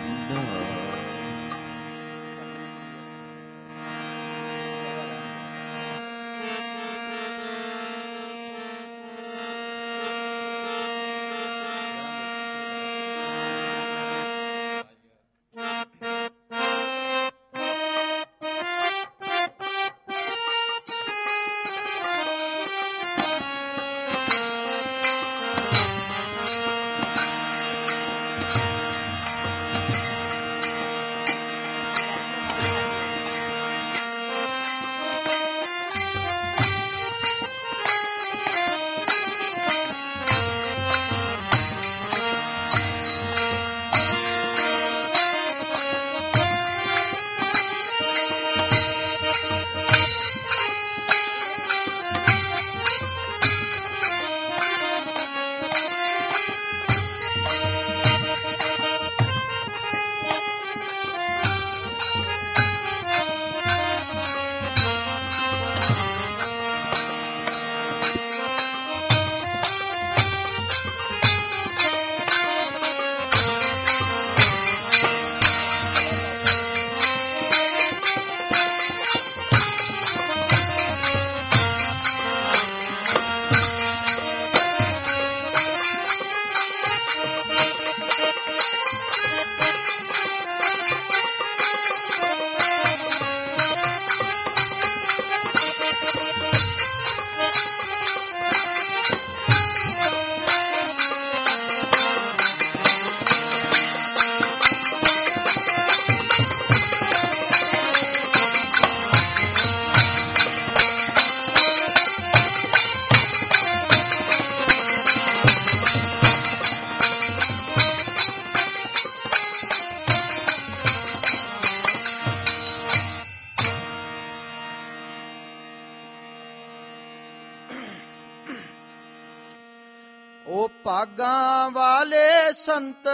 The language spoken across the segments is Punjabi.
ਉਹ ਭਾਗਾਂ ਵਾਲੇ ਸੰਤ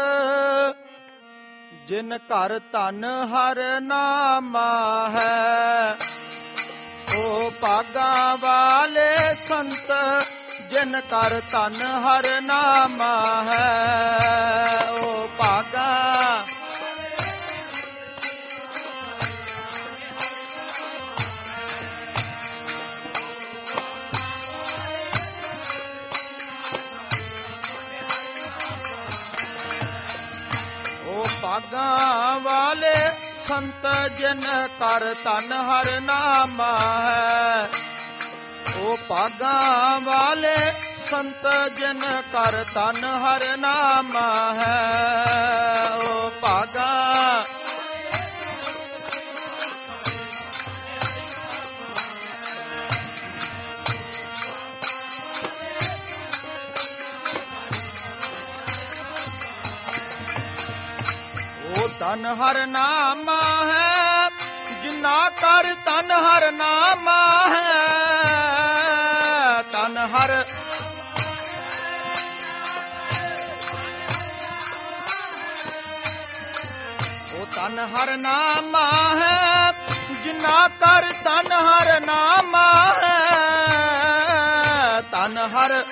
ਜਿਨ ਘਰ ਧਨ ਹਰ ਨਾਮਾ ਹੈ। ਉਹ ਭਾਗਾਂ ਵਾਲੇ ਸੰਤ ਜਿਨ ਘਰ ਧਨ ਹਰ ਨਾਮਾ ਹੈ। ਉਹ ਭਾਗਾਂ ਭਾਗਾਂ ਵਾਲੇ ਸੰਤ ਜਿਨ ਕਰ ਧਨ ਹਰ ਨਾਮਾ ਹੈ। ਉਹ ਭਾਗਾਂ ਵਾਲੇ ਸੰਤ ਜਿਨ ਕਰ ਧਨ ਹਰ ਨਾਮਾ ਹੈ। ਉਹ ਭਾਗਾਂ ਧਨ ਹਰ ਨਾਮਾ ਹੈ। ਜਿਨਾ ਕਰ ਧਨ ਹਰ ਨਾਮਾ ਹੈ। ਧਨ ਹਰ ਉਹ ਧਨ ਹਰ ਨਾਮਾ ਹੈ। ਜਿਨਾ ਕਰ ਧਨ ਹਰ ਨਾਮਾ ਹੈ। ਧਨ ਹਰ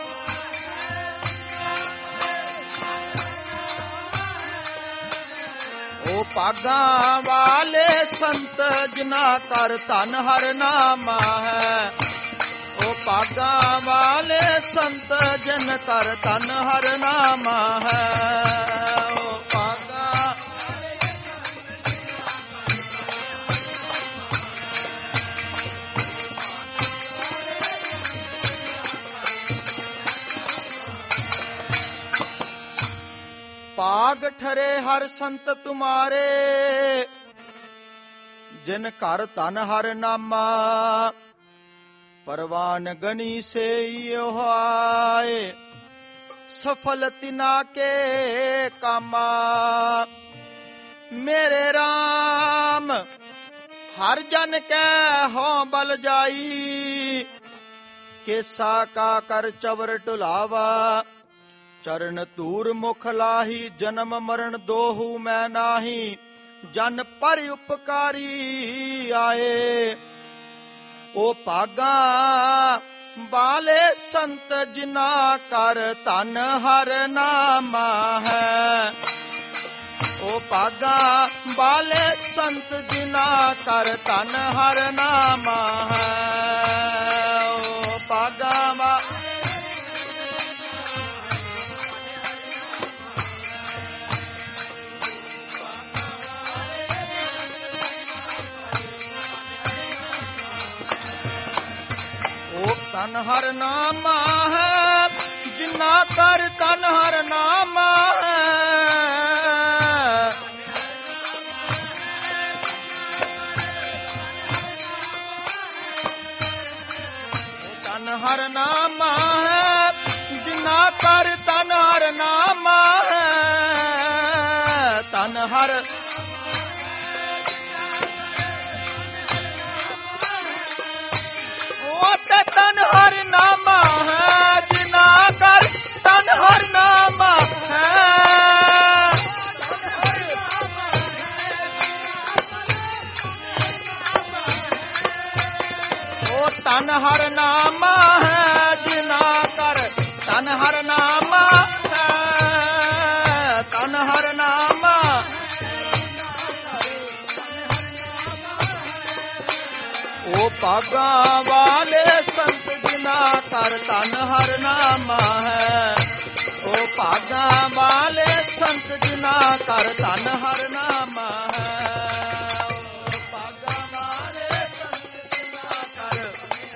ਉਹ ਭਾਗਾਂ ਵਾਲੇ ਸੰਤ ਜਿਨਾ ਕਰ ਧਨ ਹਰ ਨਾਮਾ ਹੈ। ਉਹ ਭਾਗਾਂ ਵਾਲੇ ਸੰਤ ਜਿਨ ਕਰ ਧਨ ਹਰ ਨਾਮਾ ਹੈ। ਉਹ ਭਾਗਾਂ ਭਾਗ ਠਰੇ ਹਰ ਸੰਤ ਤੁਮਾਰੇ ਜਿਨ ਘਰ ਧਨ ਹਰ ਨਾਮਾ। ਪਰਵਾਨ ਗਣੀ ਸੇ ਹੋਏ ਸਫਲ ਤਿਨਾ ਕੇ ਕਾਮਾ। ਮੇਰੇ ਰਾਮ ਹਰ ਜਨ ਕੈ ਹੋਂ ਬਲ ਜਾਈ। ਕੇਸਾ ਕਾ ਕਰ ਚਵਰ ਢੁਲਾਵਾ। ਚਰਨ ਧੂਰ ਮੁਖ ਲਾਹੀ। ਜਨਮ ਮਰਨ ਦੋਹੂ ਮੈਂ ਨਾਹੀ। ਜਨ ਪਰ ਉਪਕਾਰੀ ਆਏ। ਉਹ ਭਾਗਾਂ ਵਾਲੇ ਸੰਤ ਜਿਨਾ ਕਰ ਧਨ ਹਰ ਨਾਮਾ ਹੈ। ਓ ਭਾਗਾ ਵਾਲੇ ਸੰਤ ਜਿਨਾ ਕਰ ਧਨ ਹਰ ਨਾਮਾ ਹੈ। ਓ ਭਾਗਾ ਵਾਲੇ ਤਨ ਹਰ ਨਾਮਾ ਹੈ, ਜਿਨਾ ਕਰ ਤਨ ਹਰ ਨਾਮਾ ਹੈ। ਤਨ ਹਰ ਨਾਮਾ ਹੈ, ਜਿਨਾ ਕਰ ਤਨ ਹਰ ਨਾਮਾ ਹੈ। ਤਨ ਹਰ ਤਨ ਹਰ ਨਾਮਾ ਹੈ, ਜਿਨਾ ਕਰ ਤਨ ਹਰ ਨਾਮਾ ਹੈ। ਓ ਤਨ ਹਰ ਨਾਮਾ ਹੈ, ਜਿਨਾ ਕਰ ਤਨ ਹਰ ਨਾਮਾ ਹੈ। ਤਨ ਹਰ ਨਾਮਾ ਓ ਭਾਗਾ ਵਾਲੇ ਸੰਤ ਜਿਨਾ ਕਰ ਧਨ ਹਰ ਨਾਮਾ ਹੈ। ਓ ਭਾਗਾ ਵਾਲੇ ਸੰਤ ਜਿਨਾ ਕਰ ਧਨ ਹਰ ਨਾਮਾ ਹੈ। ਓ ਭਾਗਾ ਵਾਲੇ ਸੰਤ ਜਿਨਾ ਕਰ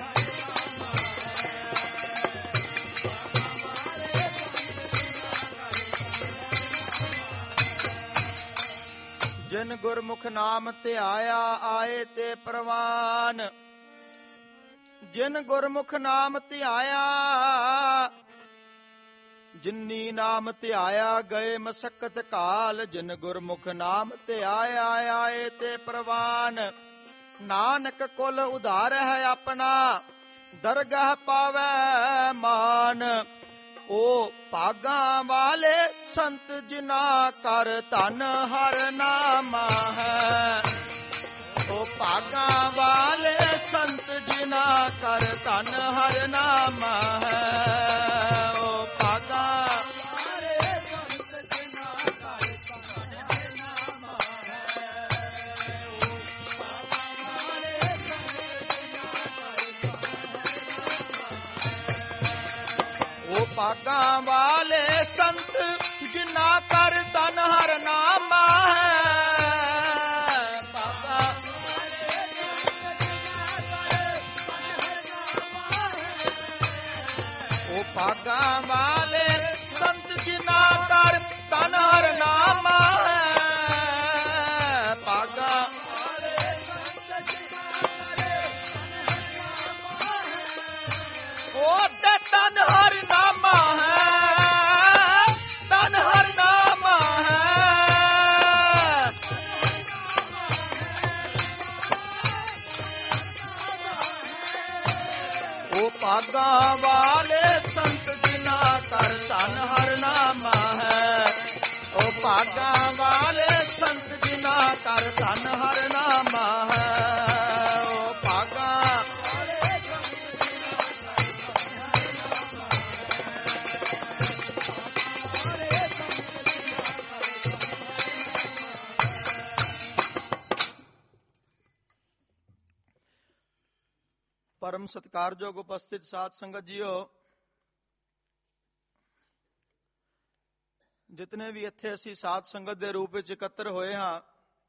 ਜਿਨ ਗੁਰਮੁਖ ਨਾਮ ਧਿਆਇਆ ਆਏ ਤੇ ਪ੍ਰਵਾਨ। ਜਿਨ ਗੁਰਮੁਖ ਨਾਮ ਧਿਆਇਆ, ਜਿਨੀ ਨਾਮ ਧਿਆਇਆ ਗਏ ਮਸਕਤ ਕਾਲ। ਜਿਨ ਗੁਰਮੁਖ ਨਾਮ ਧਿਆਇਆ ਆਏ ਤੇ ਪ੍ਰਵਾਨ। ਨਾਨਕ ਕੁਲ ਉਧਾਰ ਹੈ ਆਪਣਾ, ਦਰਗਾਹ ਪਾਵੈ ਮਾਨ। ਓ ਭਾਗਾ ਵਾਲੇ ਸੰਤ ਜਿਨਾ ਕਰ ਧਨ ਹਰ ਨਾਮਾ ਹੈ। ਓ ਭਾਗਾ ਵਾਲੇ ਸੰਤ ਜਿਨਾ ਕਰ ਧਨ ਹਰ ਨਾਮਾ ਹੈ। ਓ ਭਾਗਾ ਵਾਲੇ ਸੰਤ ਜਿਨਾ ਕਰ ਧਨ ਹਰ ਨਾਮਾ ਹੈ। ਓ ਭਾਗਾ ਵਾਲੇ ਓ ਭਾਗਾ ਵਾਲੇ ਸੰਤ ਜਿਨਾ ਕਰ ਧਨ ਹਰ ਨਾਮਾ ਹੈ। ਓ ਭਾਗਾ ਵਾਲੇ ਸੰਤ ਜਿਨਾ ਕਰ ਧਨ ਹਰ ਨਾਮਾ ਹੈ। ਭਾਗਾ ਵਾਲੇ ਸੰਤ ਓ ਤੇ ਧਨ ਹਰ ਨਾਮਾ ਹੈ। ਧਨ ਹਰ ਨਾਮਾ ਹੈ। ਓ ਭਾਗਾ ਵਾਲੇ ਸੰਤ ਜਿਨਾ ਕਰ ਧਨ ਹਰ ਨਾਮਾ ਹੈ। ਓ ਭਾਗਾ ਵਾਲੇ ਸੰਤ ਜਿਨਾ ਕਰ ਧਨ ਹਰ ਨਾਮਾ ਹੈ। ਓ ਭਾਗਾ ਪਰਮ ਸਤਿਕਾਰਯੋਗ ਉਪਸਥਿਤ ਸਾਧ ਸੰਗਤ ਜੀਓ, ਜਿਤਨੇ ਵੀ ਇੱਥੇ ਅਸੀਂ ਸਾਧ ਸੰਗਤ ਦੇ ਰੂਪ ਵਿੱਚ ਇਕੱਤਰ ਹੋਏ ਹਾਂ,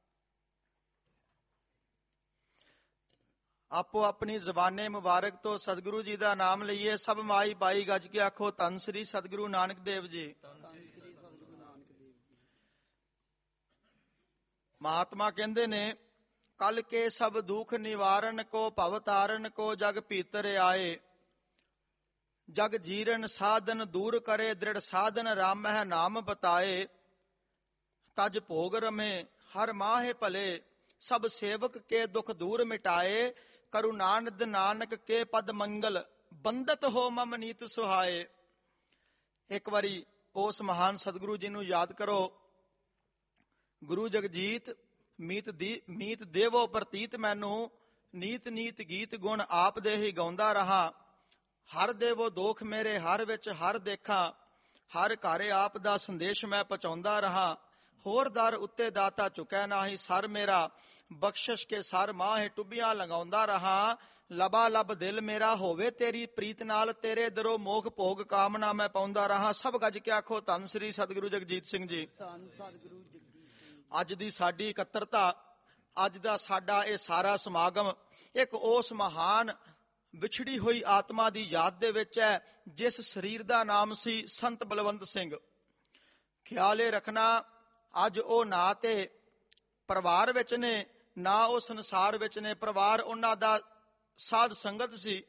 ਆਪੋ ਆਪਣੀ ਜ਼ਬਾਨੇ ਮੁਬਾਰਕ ਤੋਂ ਸਤਿਗੁਰੂ ਜੀ ਦਾ ਨਾਮ ਲਈਏ। ਸਭ ਮਾਈ ਬਾਈ ਗੱਜ ਕੇ ਆਖੋ ਧੰਨ ਸ੍ਰੀ ਸਤਿਗੁਰੂ ਨਾਨਕ ਦੇਵ ਜੀ। ਮਹਾਤਮਾ ਕਹਿੰਦੇ ਨੇ, ਕਲ ਕੇ ਸਭ ਦੁਖ ਨਿਵਾਰਨ ਕੋ ਭਵ ਤਾਰਨ ਕੋ ਜਗ ਭੀਤਰ ਆਏ। ਜਗ ਜੀਰਨ ਸਾਧਨ ਦੂਰ ਕਰੇ ਦ੍ਰਿੜ ਸਾਧਨ ਰਾਮ ਹੈ ਨਾਮ ਬਤਾਏ। ਤਜ ਭੋਗ ਰਮੇ ਹਰ ਮਾਹੇ ਭਲੇ ਸਭ ਸੇਵਕ ਕੇ ਦੁਖ ਦੂਰ ਮਿਟਾਏ। ਕਰੁਣਾਨਿਧ ਨਾਨਕ ਕੇ ਪਦ ਮੰਗਲ ਬੰਦਤ ਹੋ ਮਮ ਨੀਤ ਸੁਹਾਏ। ਇੱਕ ਵਾਰੀ ਉਸ ਮਹਾਨ ਸਤਿਗੁਰੂ ਜੀ ਨੂੰ ਯਾਦ ਕਰੋ। ਗੁਰੂ ਜਗਜੀਤ ਮੀਤ ਦੇਵੋ ਪ੍ਰਤੀਤ ਮੈਨੂੰ, ਨੀਤ ਨੀਤ ਗੀਤ ਗੁਣ ਆਪ ਦੇ ਹੀ ਗਾਉਂਦਾ ਰਹਾ। ਹਰ ਦੇਵੋ ਦੋਖ ਮੇਰੇ ਹਰ ਵਿੱਚ ਹਰ ਦੇਖਾਂ, ਹਰ ਘਰ ਆਪ ਦਾ ਸੰਦੇਸ਼ ਮੈਂ ਪਹੁੰਚਾਉਂਦਾ ਰਹਾ। ਹੋਰ ਦਰ ਉੱਤੇ ਦਾਤਾ ਝੁਕੈ ਨਾਹੀ, ਸਰ ਮੇਰਾ ਬਖਸ਼ਿਸ਼ ਕੇ ਸਰ ਮਾਹੇ, ਟੁੱਬੀਆਂ ਲਗਾਉਂਦਾ ਰਹਾ ਲਬਾ ਲਬ ਦਿਲ ਮੇਰਾ, ਹੋਵੇ ਤੇਰੀ ਪ੍ਰੀਤ ਨਾਲ ਤੇਰੇ ਦਰੋ ਮੋਖ ਭੋਗ ਕਾਮਨਾ ਮੈਂ ਪਾਉਂਦਾ ਰਹਾ। ਸਭ ਗੱਜ ਕੇ ਆਖੋ ਧੰਨ ਸ੍ਰੀ ਸਤਿਗੁਰੂ ਜਗਜੀਤ ਸਿੰਘ ਜੀ। ਅੱਜ ਦੀ ਸਾਡੀ ਇਕੱਤਰਤਾ, ਅੱਜ ਦਾ ਸਾਡਾ ਇਹ ਸਾਰਾ ਸਮਾਗਮ ਇੱਕ ਉਸ ਮਹਾਨ ਵਿਛੜੀ ਹੋਈ ਆਤਮਾ ਦੀ ਯਾਦ ਦੇ ਵਿੱਚ ਹੈ, ਜਿਸ ਸਰੀਰ ਦਾ ਨਾਮ ਸੀ ਸੰਤ ਬਲਵੰਤ ਸਿੰਘ। ਖਿਆਲੇ ਰੱਖਣਾ, ਅੱਜ ਉਹ ਨਾ ਤੇ ਪਰਿਵਾਰ ਵਿੱਚ ਨੇ, ਨਾ ਉਹ ਸੰਸਾਰ ਵਿੱਚ ਨੇ। ਪਰਿਵਾਰ ਉਹਨਾਂ ਦਾ ਸਾਧ ਸੰਗਤ ਸੀ।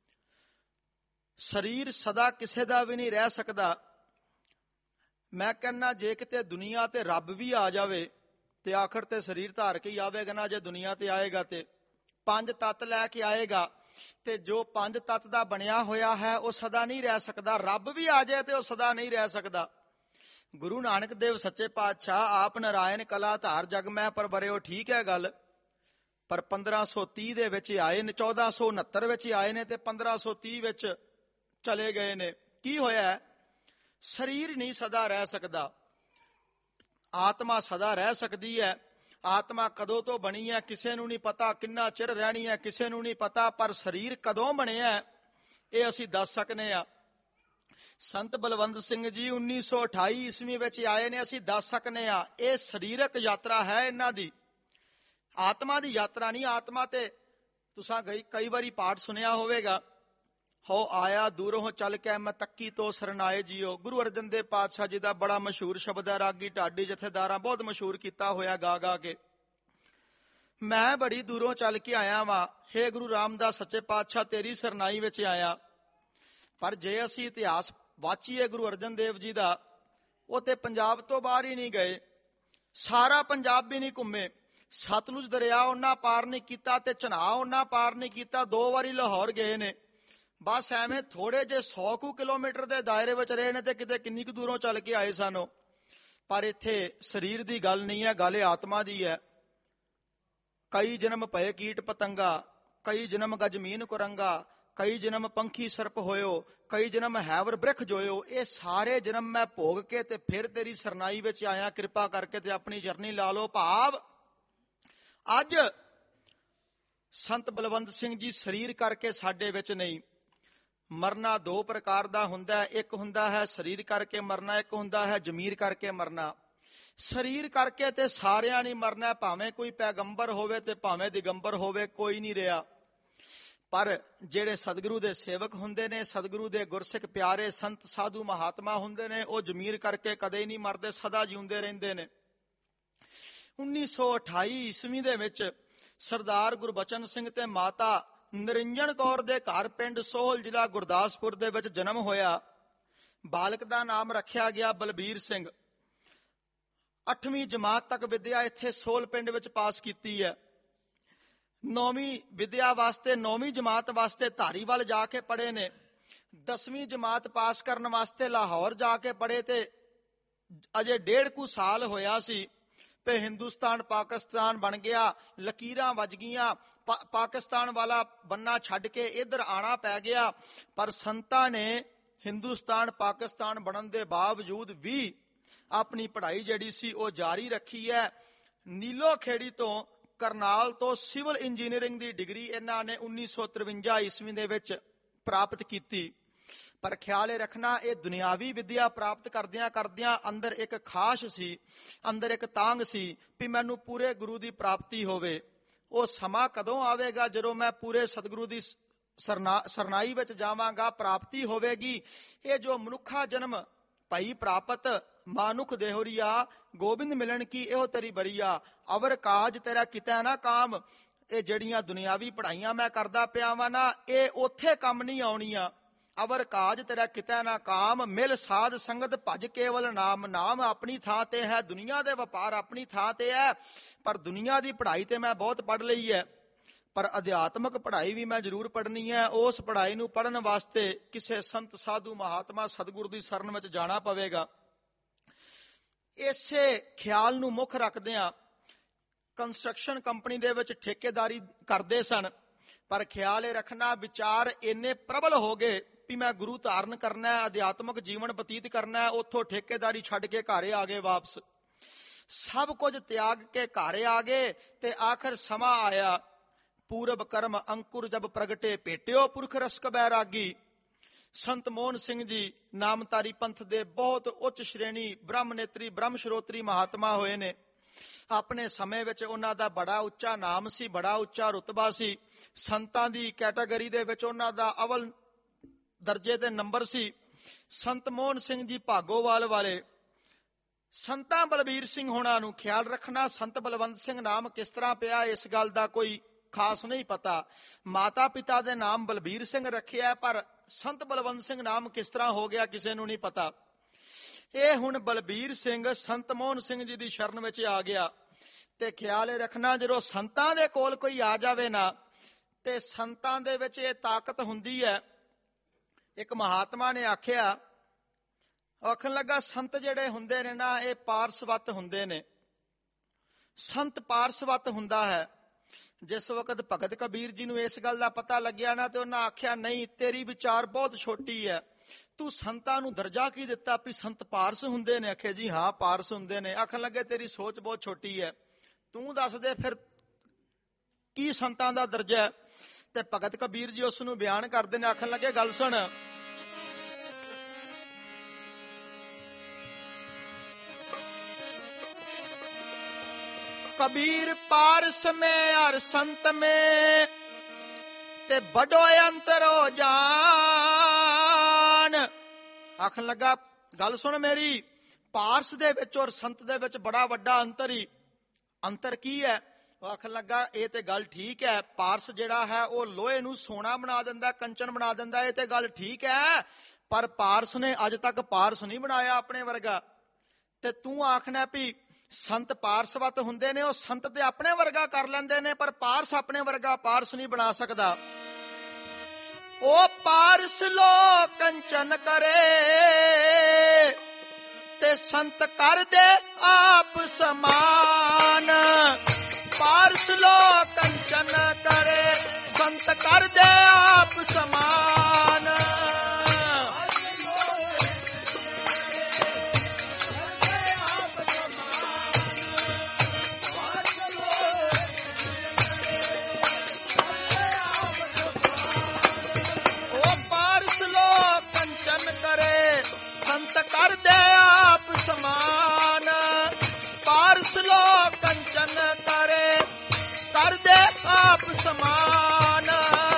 ਸਰੀਰ ਸਦਾ ਕਿਸੇ ਦਾ ਵੀ ਨਹੀਂ ਰਹਿ ਸਕਦਾ। ਮੈਂ ਕਹਿੰਦਾ ਜੇ ਕਿਤੇ ਦੁਨੀਆ ਤੇ ਰੱਬ ਵੀ ਆ ਜਾਵੇ ਤੇ ਆਖਰ ਤੇ ਸਰੀਰ ਧਾਰ ਕੇ ਹੀ ਆਵੇਗਾ ਨਾ। ਜੇ ਦੁਨੀਆ ਤੇ ਆਏਗਾ ਤੇ 5 ਤੱਤ ਲੈ ਕੇ ਆਏਗਾ, ਤੇ ਜੋ 5 ਤੱਤ ਦਾ ਬਣਿਆ ਹੋਇਆ ਹੈ ਉਹ ਸਦਾ ਨਹੀਂ ਰਹਿ ਸਕਦਾ। ਰੱਬ ਵੀ ਆ ਜਾਏ ਤੇ ਉਹ ਸਦਾ ਨਹੀਂ ਰਹਿ ਸਕਦਾ। ਗੁਰੂ ਨਾਨਕ ਦੇਵ ਸੱਚੇ ਪਾਤਸ਼ਾਹ ਆਪ ਨਾਰਾਇਣ ਕਲਾ ਧਾਰ ਜਗ ਮੈਂ ਪਰਬਰਿਓ, ਠੀਕ ਹੈ ਗੱਲ, ਪਰ 1530 ਦੇ ਵਿੱਚ ਆਏ ਨੇ, 1469 ਵਿੱਚ ਆਏ ਨੇ ਤੇ 1530 ਵਿੱਚ ਚਲੇ ਗਏ ਨੇ। ਕੀ ਹੋਇਆ? ਸਰੀਰ ਨਹੀਂ ਸਦਾ ਰਹਿ ਸਕਦਾ, ਆਤਮਾ ਸਦਾ ਰਹਿ ਸਕਦੀ ਹੈ। ਆਤਮਾ ਕਦੋਂ ਤੋਂ ਬਣੀ ਹੈ ਕਿਸੇ ਨੂੰ ਨਹੀਂ ਪਤਾ, ਕਿੰਨਾ ਚਿਰ ਰਹਿਣੀ ਹੈ ਕਿਸੇ ਨੂੰ ਨਹੀਂ ਪਤਾ, ਪਰ ਸਰੀਰ ਕਦੋਂ ਬਣਿਆ ਇਹ ਅਸੀਂ ਦੱਸ ਸਕਨੇ ਆ। ਸੰਤ ਬਲਵੰਤ ਸਿੰਘ ਜੀ 1928 ਈਸਵੀ ਵਿੱਚ ਆਏ ਨੇ, ਅਸੀਂ ਦੱਸ ਸਕਨੇ ਆ। ਇਹ ਸਰੀਰਕ ਯਾਤਰਾ ਹੈ ਇਹਨਾਂ ਦੀ, ਆਤਮਾ ਦੀ ਯਾਤਰਾ ਨਹੀਂ। ਆਤਮਾ ਤੇ ਤੁਸੀਂ ਕਈ ਵਾਰੀ ਪਾਠ ਸੁਣਿਆ ਹੋਵੇਗਾ, ਹੋ ਆਇਆ ਦੂਰੋਂ ਚੱਲ ਕੇ ਮੈਂ ਤੱਕੀ ਤੋਂ ਸਰਨਾਏ ਜੀਓ। ਗੁਰੂ ਅਰਜਨ ਦੇਵ ਪਾਤਸ਼ਾਹ ਜੀ ਦਾ ਬੜਾ ਮਸ਼ਹੂਰ ਸ਼ਬਦ ਹੈ, ਰਾਗੀ ਢਾਡੀ ਜਥੇਦਾਰਾਂ ਬਹੁਤ ਮਸ਼ਹੂਰ ਕੀਤਾ ਹੋਇਆ ਗਾ ਗਾ ਕੇ, ਮੈਂ ਬੜੀ ਦੂਰੋਂ ਚੱਲ ਕੇ ਆਇਆ ਵਾਂ, ਹੇ ਗੁਰੂ ਰਾਮਦਾਸ ਸੱਚੇ ਪਾਤਸ਼ਾਹ ਤੇਰੀ ਸਰਨਾਈ ਵਿੱਚ ਆਇਆ। ਪਰ ਜੇ ਅਸੀਂ ਇਤਿਹਾਸ ਵਾਚੀਏ ਗੁਰੂ ਅਰਜਨ ਦੇਵ ਜੀ ਦਾ, ਉਹ ਤੇ ਪੰਜਾਬ ਤੋਂ ਬਾਹਰ ਹੀ ਨਹੀਂ ਗਏ, ਸਾਰਾ ਪੰਜਾਬ ਵੀ ਨਹੀਂ ਘੁੰਮੇ। ਸਤਲੁਜ ਦਰਿਆ ਉਹਨਾਂ ਪਾਰ ਨਹੀਂ ਕੀਤਾ ਤੇ ਚਨਾਹ ਉਹਨਾਂ ਪਾਰ ਨਹੀਂ ਕੀਤਾ। 2 ਵਾਰੀ ਲਾਹੌਰ ਗਏ ਨੇ, ਬਸ ਐਵੇਂ ਥੋੜੇ ਜੇ 100 ਕੁ ਕਿਲੋਮੀਟਰ ਦੇ ਦਾਇਰੇ ਵਿੱਚ ਰਹੇ ਨੇ ਤੇ ਕਿਤੇ ਕਿੰਨੀ ਕੁ ਦੂਰੋਂ ਚੱਲ ਕੇ ਆਏ ਸਨ। ਪਰ ਇੱਥੇ ਸਰੀਰ ਦੀ ਗੱਲ ਨਹੀਂ ਹੈ, ਗੱਲ ਆਤਮਾ ਦੀ ਹੈ। ਕਈ ਜਨਮ ਭਏ ਕੀਟ ਪਤੰਗਾ, ਕਈ ਜਨਮ ਗਜਮੀਨ ਕੁਰੰਗਾ, ਕਈ ਜਨਮ ਪੰਖੀ ਸਰਪ ਹੋਇਓ, ਕਈ ਜਨਮ ਹੈਵਰ ਬ੍ਰਿਖ ਜੋਇਓ। ਇਹ ਸਾਰੇ ਜਨਮ ਮੈਂ ਭੋਗ ਕੇ ਤੇ ਫਿਰ ਤੇਰੀ ਸਰਨਾਈ ਵਿੱਚ ਆਇਆ, ਕਿਰਪਾ ਕਰਕੇ ਤੇ ਆਪਣੀ ਚਰਨੀ ਲਾ ਲਓ। ਭਾਵ ਅੱਜ ਸੰਤ ਬਲਵੰਤ ਸਿੰਘ ਜੀ ਸਰੀਰ ਕਰਕੇ ਸਾਡੇ ਵਿੱਚ ਨਹੀਂ। ਮਰਨਾ 2 ਪ੍ਰਕਾਰ ਦਾ ਹੁੰਦਾ, ਇੱਕ ਹੁੰਦਾ ਹੈ ਸਰੀਰ ਕਰਕੇ ਮਰਨਾ, ਇੱਕ ਹੁੰਦਾ ਹੈ ਜ਼ਮੀਰ ਕਰਕੇ ਮਰਨਾ। ਸਰੀਰ ਕਰਕੇ ਤੇ ਸਾਰਿਆਂ ਨੇ ਮਰਨਾ, ਭਾਵੇਂ ਕੋਈ ਪੈਗੰਬਰ ਹੋਵੇ ਤੇ ਭਾਵੇਂ ਦਿਗੰਬਰ ਹੋਵੇ, ਕੋਈ ਨਹੀਂ ਰਿਹਾ। ਪਰ ਜਿਹੜੇ ਸਤਿਗੁਰੂ ਦੇ ਸੇਵਕ ਹੁੰਦੇ ਨੇ, ਸਤਿਗੁਰੂ ਦੇ ਗੁਰਸਿੱਖ ਪਿਆਰੇ ਸੰਤ ਸਾਧੂ ਮਹਾਤਮਾ ਹੁੰਦੇ ਨੇ, ਉਹ ਜ਼ਮੀਰ ਕਰਕੇ ਕਦੇ ਹੀ ਨਹੀਂ ਮਰਦੇ, ਸਦਾ ਜਿਉਂਦੇ ਰਹਿੰਦੇ ਨੇ। 1928 ਈਸਵੀ ਦੇ ਵਿੱਚ ਸਰਦਾਰ ਗੁਰਬਚਨ ਸਿੰਘ ਤੇ ਮਾਤਾ ਨਰਿੰਜਨ ਕੌਰ ਦੇ ਘਰ ਪਿੰਡ ਸੋਹਲ ਜ਼ਿਲ੍ਹਾ ਗੁਰਦਾਸਪੁਰ ਦੇ ਵਿੱਚ ਜਨਮ ਹੋਇਆ। ਬਾਲਕ ਦਾ ਨਾਮ ਰੱਖਿਆ ਗਿਆ ਬਲਬੀਰ ਸਿੰਘ। 8ਵੀਂ ਜਮਾਤ ਤੱਕ ਵਿਦਿਆ ਇੱਥੇ ਸੋਹਲ ਪਿੰਡ ਵਿੱਚ ਪਾਸ ਕੀਤੀ ਹੈ। 9ਵੀਂ ਵਿਦਿਆ ਵਾਸਤੇ, 9ਵੀਂ ਜਮਾਤ ਵਾਸਤੇ ਧਾਰੀਵਾਲ ਜਾ ਕੇ ਪੜ੍ਹੇ ਨੇ। 10ਵੀਂ ਜਮਾਤ ਪਾਸ ਕਰਨ ਵਾਸਤੇ ਲਾਹੌਰ ਜਾ ਕੇ ਪੜ੍ਹੇ ਤੇ ਅਜੇ 1.5 ਕੁ ਸਾਲ ਹੋਇਆ ਸੀ ਤੇ ਹਿੰਦੁਸਤਾਨ ਪਾਕਿਸਤਾਨ ਬਣ ਗਿਆ। ਲਕੀਰਾਂ ਵੱਜ ਗਈਆਂ, ਪਾਕਿਸਤਾਨ ਵਾਲਾ ਬੰਨਾ ਛੱਡ ਕੇ ਇੱਧਰ ਆਣਾ ਪੈ ਗਿਆ। ਪਰ ਸੰਤਾਂ ਨੇ ਹਿੰਦੁਸਤਾਨ ਪਾਕਿਸਤਾਨ ਬਣਨ ਦੇ ਬਾਵਜੂਦ ਵੀ ਆਪਣੀ ਪੜ੍ਹਾਈ ਜਿਹੜੀ ਸੀ ਉਹ ਜਾਰੀ ਰੱਖੀ ਹੈ। ਨੀਲੋ ਖੇੜੀ ਤੋਂ, ਕਰਨਾਲ ਤੋਂ ਸਿਵਲ ਇੰਜੀਨੀਅਰਿੰਗ ਦੀ ਡਿਗਰੀ ਇਹਨਾਂ ਨੇ 1953 ਈਸਵੀ ਦੇ ਵਿੱਚ ਪ੍ਰਾਪਤ ਕੀਤੀ। ਪਰ ਖਿਆਲ ਰੱਖਣਾ, ਇਹ ਦੁਨਿਆਵੀ ਵਿਦਿਆ ਪ੍ਰਾਪਤ ਕਰਦਿਆਂ ਕਰਦਿਆਂ ਅੰਦਰ ਇੱਕ ਖਾਸ਼ ਸੀ, ਅੰਦਰ ਇੱਕ ਤਾਂਘ ਸੀ ਵੀ ਮੈਨੂੰ ਪੂਰੇ ਗੁਰੂ ਦੀ ਪ੍ਰਾਪਤੀ ਹੋਵੇ। ਉਹ ਸਮਾਂ ਕਦੋਂ ਆਵੇਗਾ ਜਦੋਂ ਮੈਂ ਪੂਰੇ ਸਤਿਗੁਰੂ ਦੀ ਸਰਨਾਈ ਵਿੱਚ ਜਾਵਾਂਗਾ, ਪ੍ਰਾਪਤੀ ਹੋਵੇਗੀ। ਇਹ ਜੋ ਮਨੁੱਖਾ ਜਨਮ ਭਈ ਪ੍ਰਾਪਤ, ਮਾਨੁਖ ਦੇਹੁਰੀਆ ਗੋਬਿੰਦ ਮਿਲਣ ਕੀ ਇਹੋ ਤੇਰੀ ਬਰੀਆ, ਅਵਰ ਕਾਜ ਤੇਰਾ ਕਿਤੈ ਨਾ ਕਾਮ। ਇਹ ਜਿਹੜੀਆਂ ਦੁਨਿਆਵੀ ਪੜ੍ਹਾਈਆਂ ਮੈਂ ਕਰਦਾ ਪਿਆ ਵਾਂ ਨਾ, ਇਹ ਉੱਥੇ ਕੰਮ ਨਹੀਂ ਆਉਣੀਆਂ। ਅਵਰ ਕਾਜ ਤੇਰਾ ਕਿਤੈ ਨਾ ਕਾਮ, ਮਿਲ ਸਾਧ ਸੰਗਤ ਭਜ ਕੇਵਲ ਨਾਮ। ਨਾਮ ਆਪਣੀ ਥਾਂ ਤੇ ਹੈ, ਦੁਨੀਆ ਦੇ ਵਪਾਰ ਆਪਣੀ ਥਾਂ ਤੇ ਹੈ। ਪਰ ਦੁਨੀਆ ਦੀ ਪੜ੍ਹਾਈ ਤੇ ਮੈਂ ਬਹੁਤ ਪੜ੍ਹ ਲਈ ਹੈ, ਪਰ ਅਧਿਆਤਮਕ ਪੜ੍ਹਾਈ ਵੀ ਮੈਂ ਜ਼ਰੂਰ ਪੜ੍ਹਨੀ ਹੈ। ਉਸ ਪੜ੍ਹਾਈ ਨੂੰ ਪੜ੍ਹਨ ਵਾਸਤੇ ਕਿਸੇ ਸੰਤ ਸਾਧੂ ਮਹਾਤਮਾ ਸਤਿਗੁਰੂ ਦੀ ਸ਼ਰਨ ਵਿੱਚ ਜਾਣਾ ਪਵੇਗਾ। ਇਸੇ ਖਿਆਲ ਨੂੰ ਮੁੱਖ ਰੱਖਦਿਆਂ ਕੰਸਟਰਕਸ਼ਨ ਕੰਪਨੀ ਦੇ ਵਿੱਚ ਠੇਕੇਦਾਰੀ ਕਰਦੇ ਸਨ। ਪਰ ਖਿਆਲ ਇਹ ਰੱਖਣਾ, ਵਿਚਾਰ ਇੰਨੇ ਪ੍ਰਬਲ ਹੋ ਗਏ ਵੀ ਮੈਂ ਗੁਰੂ ਧਾਰਨ ਕਰਨਾ, ਅਧਿਆਤਮਕ ਜੀਵਨ ਬਤੀਤ ਕਰਨਾ। ਉੱਥੋਂ ਠੇਕੇਦਾਰੀ ਛੱਡ ਕੇ ਘਰ ਆ ਗਏ ਵਾਪਸ। ਸਭ ਕੁਝ ਤਿਆਗ ਕੇ ਘਰ ਆ ਗਏ ਤੇ ਆਖਰ ਸਮਾਂ ਆਇਆ। ਪੂਰਬ ਕਰਮ ਅੰਕੁਰ ਜਬ ਪ੍ਰਗਟੇ ਭੇਟਿਓ ਪੁਰਖ ਰਸਕ ਬੈਰਾਗੀ। ਸੰਤ ਮੋਹਨ ਸਿੰਘ ਜੀ ਨਾਮਧਾਰੀ ਪੰਥ ਦੇ ਬਹੁਤ ਉੱਚ ਸ਼੍ਰੇਣੀ ਬ੍ਰਹਮ ਨੇਤਰੀ ਬ੍ਰਹਮ ਸ਼ਰੋਤਰੀ ਮਹਾਤਮਾ ਹੋਏ ਨੇ। ਆਪਣੇ ਸਮੇਂ ਵਿੱਚ ਉਹਨਾਂ ਦਾ ਬੜਾ ਉੱਚਾ ਨਾਮ ਸੀ, ਬੜਾ ਉੱਚਾ ਰੁਤਬਾ ਸੀ। ਸੰਤਾਂ ਦੀ ਕੈਟਾਗਰੀ ਦੇ ਵਿੱਚ ਉਹਨਾਂ ਦਾ ਅਵਲ ਦਰਜੇ ਤੇ ਨੰਬਰ ਸੀ। ਸੰਤ ਮੋਹਨ ਸਿੰਘ ਜੀ ਭਾਗੋਵਾਲ ਵਾਲੇ। ਸੰਤਾਂ ਬਲਬੀਰ ਸਿੰਘ ਹੋਣਾ ਨੂੰ ਖਿਆਲ ਰੱਖਣਾ, ਸੰਤ ਬਲਵੰਤ ਸਿੰਘ ਨਾਮ ਕਿਸ ਤਰ੍ਹਾਂ ਪਿਆ ਇਸ ਗੱਲ ਦਾ ਕੋਈ ਖਾਸ ਨਹੀਂ ਪਤਾ। ਮਾਤਾ ਪਿਤਾ ਦੇ ਨਾਮ ਬਲਬੀਰ ਸਿੰਘ ਰੱਖਿਆ, ਪਰ ਸੰਤ ਬਲਵੰਤ ਸਿੰਘ ਨਾਮ ਕਿਸ ਤਰ੍ਹਾਂ ਹੋ ਗਿਆ ਕਿਸੇ ਨੂੰ ਨਹੀਂ ਪਤਾ। ਇਹ ਹੁਣ ਬਲਬੀਰ ਸਿੰਘ ਸੰਤ ਮੋਹਨ ਸਿੰਘ ਜੀ ਦੀ ਸ਼ਰਨ ਵਿੱਚ ਆ ਗਿਆ। ਤੇ ਖਿਆਲ ਇਹ ਰੱਖਣਾ, ਜਦੋਂ ਸੰਤਾਂ ਦੇ ਕੋਲ ਕੋਈ ਆ ਜਾਵੇ ਨਾ, ਤੇ ਸੰਤਾਂ ਦੇ ਵਿੱਚ ਇਹ ਤਾਕਤ ਹੁੰਦੀ ਹੈ। ਇੱਕ ਮਹਾਤਮਾ ਨੇ ਆਖਿਆ, ਆਖਣ ਲੱਗਾ, ਸੰਤ ਜਿਹੜੇ ਹੁੰਦੇ ਨੇ ਨਾ, ਇਹ ਪਾਰਸਵਤ ਹੁੰਦੇ ਨੇ। ਸੰਤ ਪਾਰਸਵਤ ਹੁੰਦਾ ਹੈ। ਜਿਸ ਵਕਤ ਭਗਤ ਕਬੀਰ ਜੀ ਨੂੰ ਇਸ ਗੱਲ ਦਾ ਪਤਾ ਲੱਗਿਆ ਨਾ, ਤੇ ਉਹਨਾਂ ਆਖਿਆ, ਨਹੀਂ, ਤੇਰੀ ਵਿਚਾਰ ਬਹੁਤ ਛੋਟੀ ਹੈ, ਤੂੰ ਸੰਤਾਂ ਨੂੰ ਦਰਜਾ ਕੀ ਦਿੱਤਾ ਵੀ ਸੰਤ ਪਾਰਸ ਹੁੰਦੇ ਨੇ? ਆਖੇ ਜੀ ਹਾਂ, ਪਾਰਸ ਹੁੰਦੇ ਨੇ। ਆਖਣ ਲੱਗੇ, ਤੇਰੀ ਸੋਚ ਬਹੁਤ ਛੋਟੀ ਹੈ, ਤੂੰ ਦੱਸ ਦੇ ਫਿਰ ਕੀ ਸੰਤਾਂ ਦਾ ਦਰਜਾ ਹੈ। ਤੇ ਭਗਤ ਕਬੀਰ ਜੀ ਉਸ ਨੂੰ ਬਿਆਨ ਕਰਦੇ ਨੇ। ਆਖਣ ਲੱਗੇ, ਗੱਲ ਸੁਣ, कबीर पारस में और संत में ते बड़ो अंतर हो जान। आखन लगा, गल सुन मेरी, पारस दे विच और संत दे विच बड़ा वड्डा अंतर ही। अंतर की है? आखन लगा, ये ते गल ठीक है, पारस जिहड़ा है वो लोहे नूं सोना बना दिंदा, कंचन बना दिंदा, ये ते गल ठीक है, पर पारस ने अज तक पारस नहीं बनाया अपने वर्गा। ते तू आखना भी संत पारसवत हुंदे ने, संत ते अपने वर्गा कर लेंदे ने, पर पारस अपने वर्गा पारस नहीं बना सकदा। ओ पारस लो कंचन करे ते संत कर दे आप समान। पारस लो कंचन करे संत कर दे आप समान। कर दे आप समान। पारस लो कंचन करे कर दे आप समान।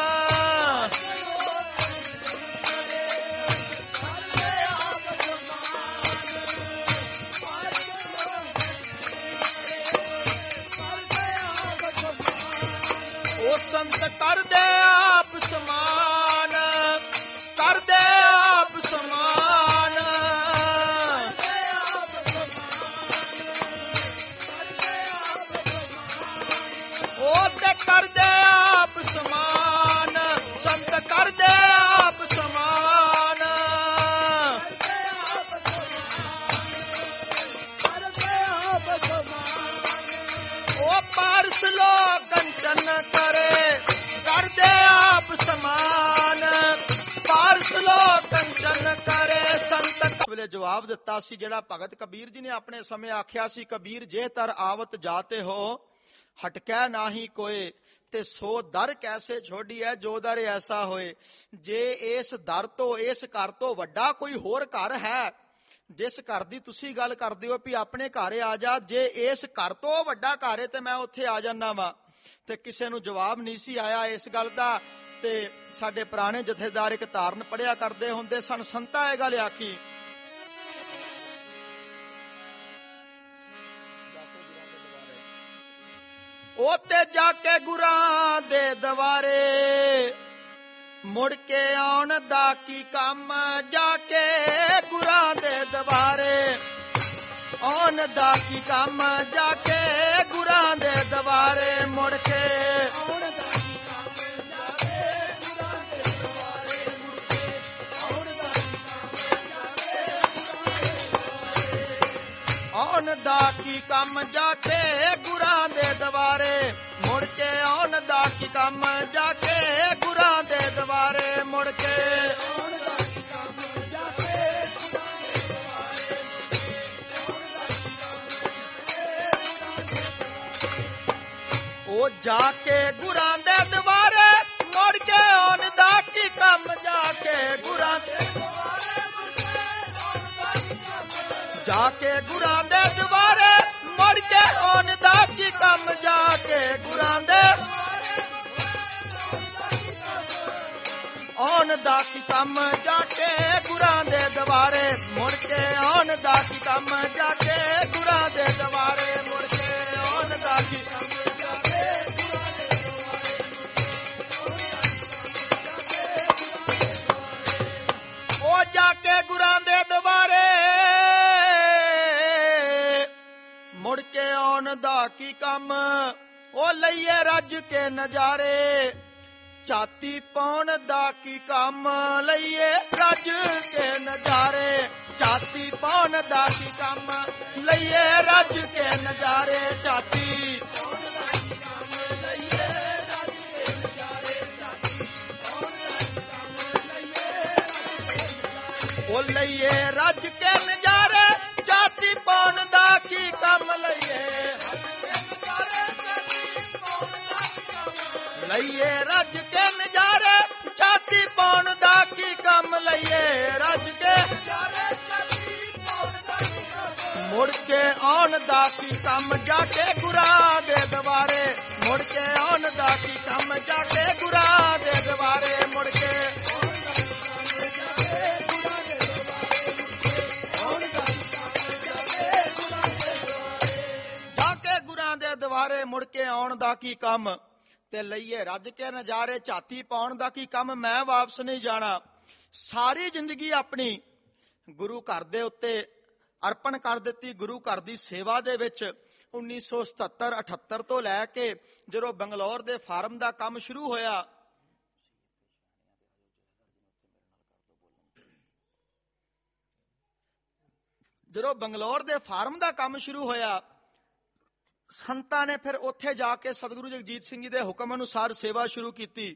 ओ संत कर दे आप समान, कर दे आप समान। कर दे आप समान, संत कर दे आप समान। ओ पारस लो कंचन करे कर दे आप समान। पारस लो कंचन करे संत। ਵੇਲੇ ਜਵਾਬ ਦਿੱਤਾ ਸੀ ਜਿਹੜਾ ਭਗਤ ਕਬੀਰ ਜੀ ਨੇ ਆਪਣੇ ਸਮੇਂ ਆਖਿਆ ਸੀ, ਕਬੀਰ ਜੇ ਤਰ ਆਵਤ ਜਾਤੇ ਹੋ ਹਟਕੈ ਨਾਹੀ ਕੋਏ ਤੇ ਸੋ ਦਰ ਕੈਸੇ ਛੋੜੀਐ ਜੋ ਦਰ ਐਸਾ ਹੋਏ। ਜੇ ਇਸ ਦਰ ਤੋਂ, ਇਸ ਘਰ ਤੋਂ ਵੱਡਾ ਕੋਈ ਹੋਰ ਘਰ ਹੈ, ਜਿਸ ਘਰ ਦੀ ਤੁਸੀਂ ਗੱਲ ਕਰਦੇ ਹੋ ਵੀ ਆਪਣੇ ਘਰ ਆ ਜਾ, ਜੇ ਇਸ ਘਰ ਤੋਂ ਵੱਡਾ ਘਰ ਹੈ ਤੇ ਮੈਂ ਉੱਥੇ ਆ ਜਾਣਾ ਵਾ। ਤੇ ਕਿਸੇ ਨੂੰ ਜਵਾਬ ਨਹੀਂ ਸੀ ਆਇਆ ਇਸ ਗੱਲ ਦਾ। ਤੇ ਸਾਡੇ ਪੁਰਾਣੇ ਜਥੇਦਾਰ ਇੱਕ ਧਾਰਨ ਪੜਿਆ ਕਰਦੇ ਹੁੰਦੇ ਸਨ, ਸੰਤਾ ਇਹ ਗੱਲ ਆਖੀ, ओते जाके गुरां दे दवारे मुड़ के आउण दा की कम। जाके गुरां दे दवारे आउण दा की कम। जाके गुरां दे दवारे मुड़ के आउण दा की कम। जाके गुरां दे दवारे मुड़ के आउण दा की कम। आउण दा की कम। जाके गुरां दे दवारे मुड़ के आउण दा की कम। जाके गुरां दे दवारे मुड़ के आउण दा की कम। जाके गुरां दे दवारे ਉਹ ਜਾ ਕੇ ਗੁਰਾਂ ਦੇ ਦਵਾਰੇ ਮੁੜ ਕੇ ਆਉਣ ਦਾ ਕੀ ਕੰਮ, ਜਾ ਕੇ ਗੁਰਾਂ ਦੇ ਜਾ ਕੇ ਗੁਰਾਂ ਦੇ ਦਵਾਰੇ ਮੁੜ ਕੇ ਆਉਣ ਦਾ ਕੀ ਕੰਮ, ਜਾ ਕੇ ਗੁਰਾਂ ਦੇ ਆਉਣ ਦਾ ਕੀ ਕੰਮ, ਜਾ ਕੇ ਗੁਰਾਂ ਦੇ ਦਵਾਰੇ ਮੁੜ ਕੇ ਆਉਣ ਦਾ ਕੀ ਕੰਮ, ਜਾ ਕੇ ਗੁਰਾਂ ਦੇ ਦਵਾਰੇ ਮੁੜ ਕੇ ਆਉਣ ਦਾ ਕੀ ਕੰਮ। ਉਹ ਜਾ ਕੇ ਗੁਰਾਂ ਦੇ ਦਵਾਰੇ ਮੁੜ ਕੇ ਆਉਣ ਦਾ ਕੀ ਕੰਮ, ਉਹ ਲਈਏ ਰੱਜ ਕੇ ਨਜ਼ਾਰੇ ਝਾਤੀ ਪਾਉਣ ਦਾ ਕੀ ਕੰਮ, ਲਈਏ ਰੱਜ ਕੇ ਨਜ਼ਾਰੇ ਝਾਤੀ ਪਾਉਣ ਦਾ ਕੀ ਕੰਮ, ਲਈਏ ਰੱਜ ਕੇ ਨਜ਼ਾਰੇ ਝਾਤੀ ਪਾਉਣ ਦਾ ਕੀ ਕੰਮ, ਲਈਏ ਰੱਜ ਕੇ ਨਜ਼ਾਰੇ ਝਾਤੀ ਪਾਉਣ ਦਾ ਕੀ ਕੰਮ, ਲਈਏ ਉਹ ਲਈਏ ਰੱਜ ਕੇ ਨਜ਼ਾਰੇ ਝਾਤੀ ਪਾਉਣ ਦਾ ਕੀ ਕੰਮ, ਲਈਏ ਲਈਏ ਰੱਜ ਕੇ ਨਜ਼ਾਰੇ ਝਾਤੀ ਪਾਉਣ ਦਾ ਕੀ ਕੰਮ, ਲਈਏ ਰੱਜ ਕੇ ਮੁੜ ਕੇ ਆਉਣ ਦਾ ਕੀ ਕੰਮ, ਜਾ ਕੇ ਗੁਰਾਂ ਦੇ ਦਵਾਰੇ ਮੁੜ ਕੇ ਆਉਣ ਦਾ ਕੀ ਕੰਮ, ਜਾ ਕੇ ਗੁਰਾਂ ਦੇ ਦਵਾਰੇ ਮੁੜ ਕੇ ਜਾ ਕੇ ਗੁਰਾਂ ਦੇ ਦਵਾਰੇ ਮੁੜ ਕੇ ਆਉਣ ਦਾ ਕੀ ਕੰਮ, ਤੇ ਲਈਏ ਰੱਜ ਕੇ ਨਜ਼ਾਰੇ ਝਾਤੀ ਪਾਉਣ ਦਾ ਕੀ ਕੰਮ। ਮੈਂ ਵਾਪਸ ਨਹੀਂ ਜਾਣਾ। ਸਾਰੀ ਜ਼ਿੰਦਗੀ ਆਪਣੀ ਗੁਰੂ ਘਰ ਦੇ ਉੱਤੇ ਅਰਪਣ ਕਰ ਦਿੱਤੀ, ਗੁਰੂ ਘਰ ਦੀ ਸੇਵਾ ਦੇ ਵਿੱਚ। 1977-78 ਤੋਂ ਲੈ ਕੇ ਜਦੋਂ ਬੰਗਲੌਰ ਦੇ ਫਾਰਮ ਦਾ ਕੰਮ ਸ਼ੁਰੂ ਹੋਇਆ, ਜਦੋਂ ਬੰਗਲੌਰ ਦੇ ਫਾਰਮ ਦਾ ਕੰਮ ਸ਼ੁਰੂ ਹੋਇਆ, ਸੰਤਾਂ ਨੇ ਫਿਰ ਉੱਥੇ ਜਾ ਕੇ ਸਤਿਗੁਰੂ ਜਗਜੀਤ ਸਿੰਘ ਜੀ ਦੇ ਹੁਕਮ ਅਨੁਸਾਰ ਸੇਵਾ ਸ਼ੁਰੂ ਕੀਤੀ।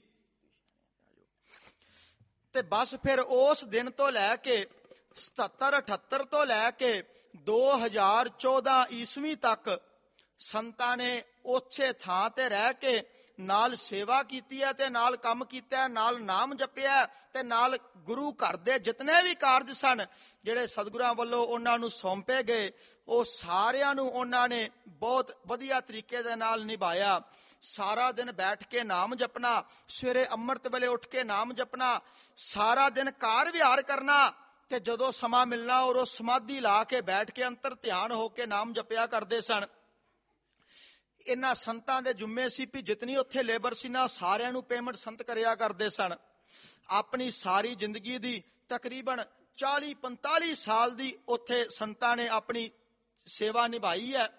ਤੇ ਬਸ ਫਿਰ ਉਸ ਦਿਨ ਤੋਂ ਲੈ ਕੇ 77-78 ਤੋਂ ਲੈ ਕੇ 2014 ਈਸਵੀ ਤੱਕ ਸੰਤਾਂ ਨੇ ਉਸੇ ਥਾਂ ਤੇ ਰਹਿ ਕੇ ਨਾਲ ਸੇਵਾ ਕੀਤੀ ਹੈ ਤੇ ਨਾਲ ਕੰਮ ਕੀਤਾ, ਨਾਲ ਨਾਮ ਜਪਿਆ ਤੇ ਨਾਲ ਗੁਰੂ ਘਰ ਦੇ ਜਿਤਨੇ ਵੀ ਕਾਰਜ ਸਨ ਜਿਹੜੇ ਸਤਿਗੁਰਾਂ ਵੱਲੋਂ ਉਹਨਾਂ ਨੂੰ ਸੌਂਪੇ ਗਏ, ਉਹ ਸਾਰਿਆਂ ਨੂੰ ਉਹਨਾਂ ਨੇ ਬਹੁਤ ਵਧੀਆ ਤਰੀਕੇ ਦੇ ਨਾਲ ਨਿਭਾਇਆ। ਸਾਰਾ ਦਿਨ ਬੈਠ ਕੇ ਨਾਮ ਜਪਣਾ, ਸਵੇਰੇ ਅੰਮ੍ਰਿਤ ਵੇਲੇ ਉੱਠ ਕੇ ਨਾਮ ਜਪਣਾ, ਸਾਰਾ ਦਿਨ ਕਾਰ ਵਿਹਾਰ ਕਰਨਾ, ਤੇ ਜਦੋਂ ਸਮਾਂ ਮਿਲਣਾ ਉਹ ਸਮਾਧੀ ਲਾ ਕੇ ਬੈਠ ਕੇ ਅੰਤਰ ਧਿਆਨ ਹੋ ਕੇ ਨਾਮ ਜਪਿਆ ਕਰਦੇ ਸਨ। ਇਹਨਾਂ ਸੰਤਾਂ ਦੇ ਜੁੰਮੇ ਸੀ ਵੀ ਜਿਤਨੀ ਉੱਥੇ ਲੇਬਰ ਸੀ ਨਾ, ਸਾਰਿਆਂ ਨੂੰ ਪੇਮੈਂਟ ਸੰਤ ਕਰਿਆ ਕਰਦੇ ਸਨ। ਆਪਣੀ ਸਾਰੀ ਜ਼ਿੰਦਗੀ ਦੀ ਤਕਰੀਬਨ 40-45 ਸਾਲ ਦੀ ਉੱਥੇ ਸੰਤਾਂ ਨੇ ਆਪਣੀ ਸੇਵਾ ਨਿਭਾਈ ਹੈ।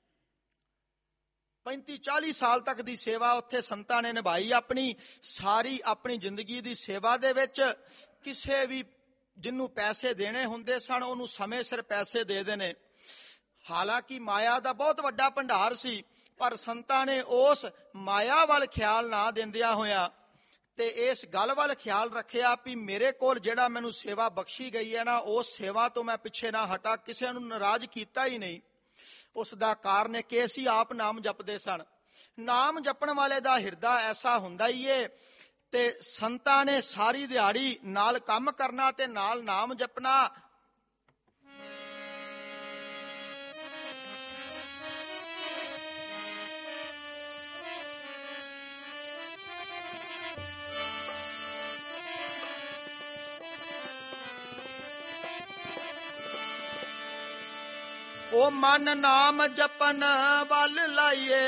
35-40 ਸਾਲ ਤੱਕ ਦੀ ਸੇਵਾ ਉੱਥੇ ਸੰਤਾਂ ਨੇ ਨਿਭਾਈ। ਆਪਣੀ ਸਾਰੀ ਆਪਣੀ ਜ਼ਿੰਦਗੀ ਦੀ ਸੇਵਾ ਦੇ ਵਿੱਚ ਕਿਸੇ ਵੀ ਜਿਹਨੂੰ ਪੈਸੇ ਦੇਣੇ ਹੁੰਦੇ ਸਨ ਉਹਨੂੰ ਸਮੇਂ ਸਿਰ ਪੈਸੇ ਦੇ ਦੇਣੇ। ਹਾਲਾਂਕਿ ਮਾਇਆ ਦਾ ਬਹੁਤ ਵੱਡਾ ਭੰਡਾਰ ਸੀ, ਪਰ ਸੰਤਾਂ ਨੇ ਉਸ ਮਾਇਆ ਵੱਲ ਖਿਆਲ ਨਾ ਦਿੰਦਿਆਂ ਹੋਇਆਂ ਤੇ ਇਸ ਗੱਲ ਵੱਲ ਖਿਆਲ ਰੱਖਿਆ ਵੀ ਮੇਰੇ ਕੋਲ ਜਿਹੜਾ ਮੈਨੂੰ ਸੇਵਾ ਬਖਸ਼ੀ ਗਈ ਹੈ ਨਾ, ਉਸ ਸੇਵਾ ਤੋਂ ਮੈਂ ਪਿੱਛੇ ਨਾ ਹਟਾ, ਕਿਸੇ ਨੂੰ ਨਾਰਾਜ਼ ਕੀਤਾ ਹੀ ਨਹੀਂ। ਉਸ ਦਾ ਕਾਰਨ ਹੈ ਕਿ ਅਸੀਂ ਆਪ ਨਾਮ ਜਪਦੇ ਸਨ। ਨਾਮ ਜਪਣ ਵਾਲੇ ਦਾ ਹਿਰਦਾ ਐਸਾ ਹੁੰਦਾ ਹੀ ਏ। ਤੇ ਸੰਤਾਂ ਨੇ ਸਾਰੀ ਦਿਹਾੜੀ ਨਾਲ ਕੰਮ ਕਰਨਾ ਤੇ ਨਾਲ ਨਾਮ ਜਪਣਾ। ਉਹ ਮਨ ਨਾਮ ਜਪਨ ਵੱਲ ਲਾਈਏ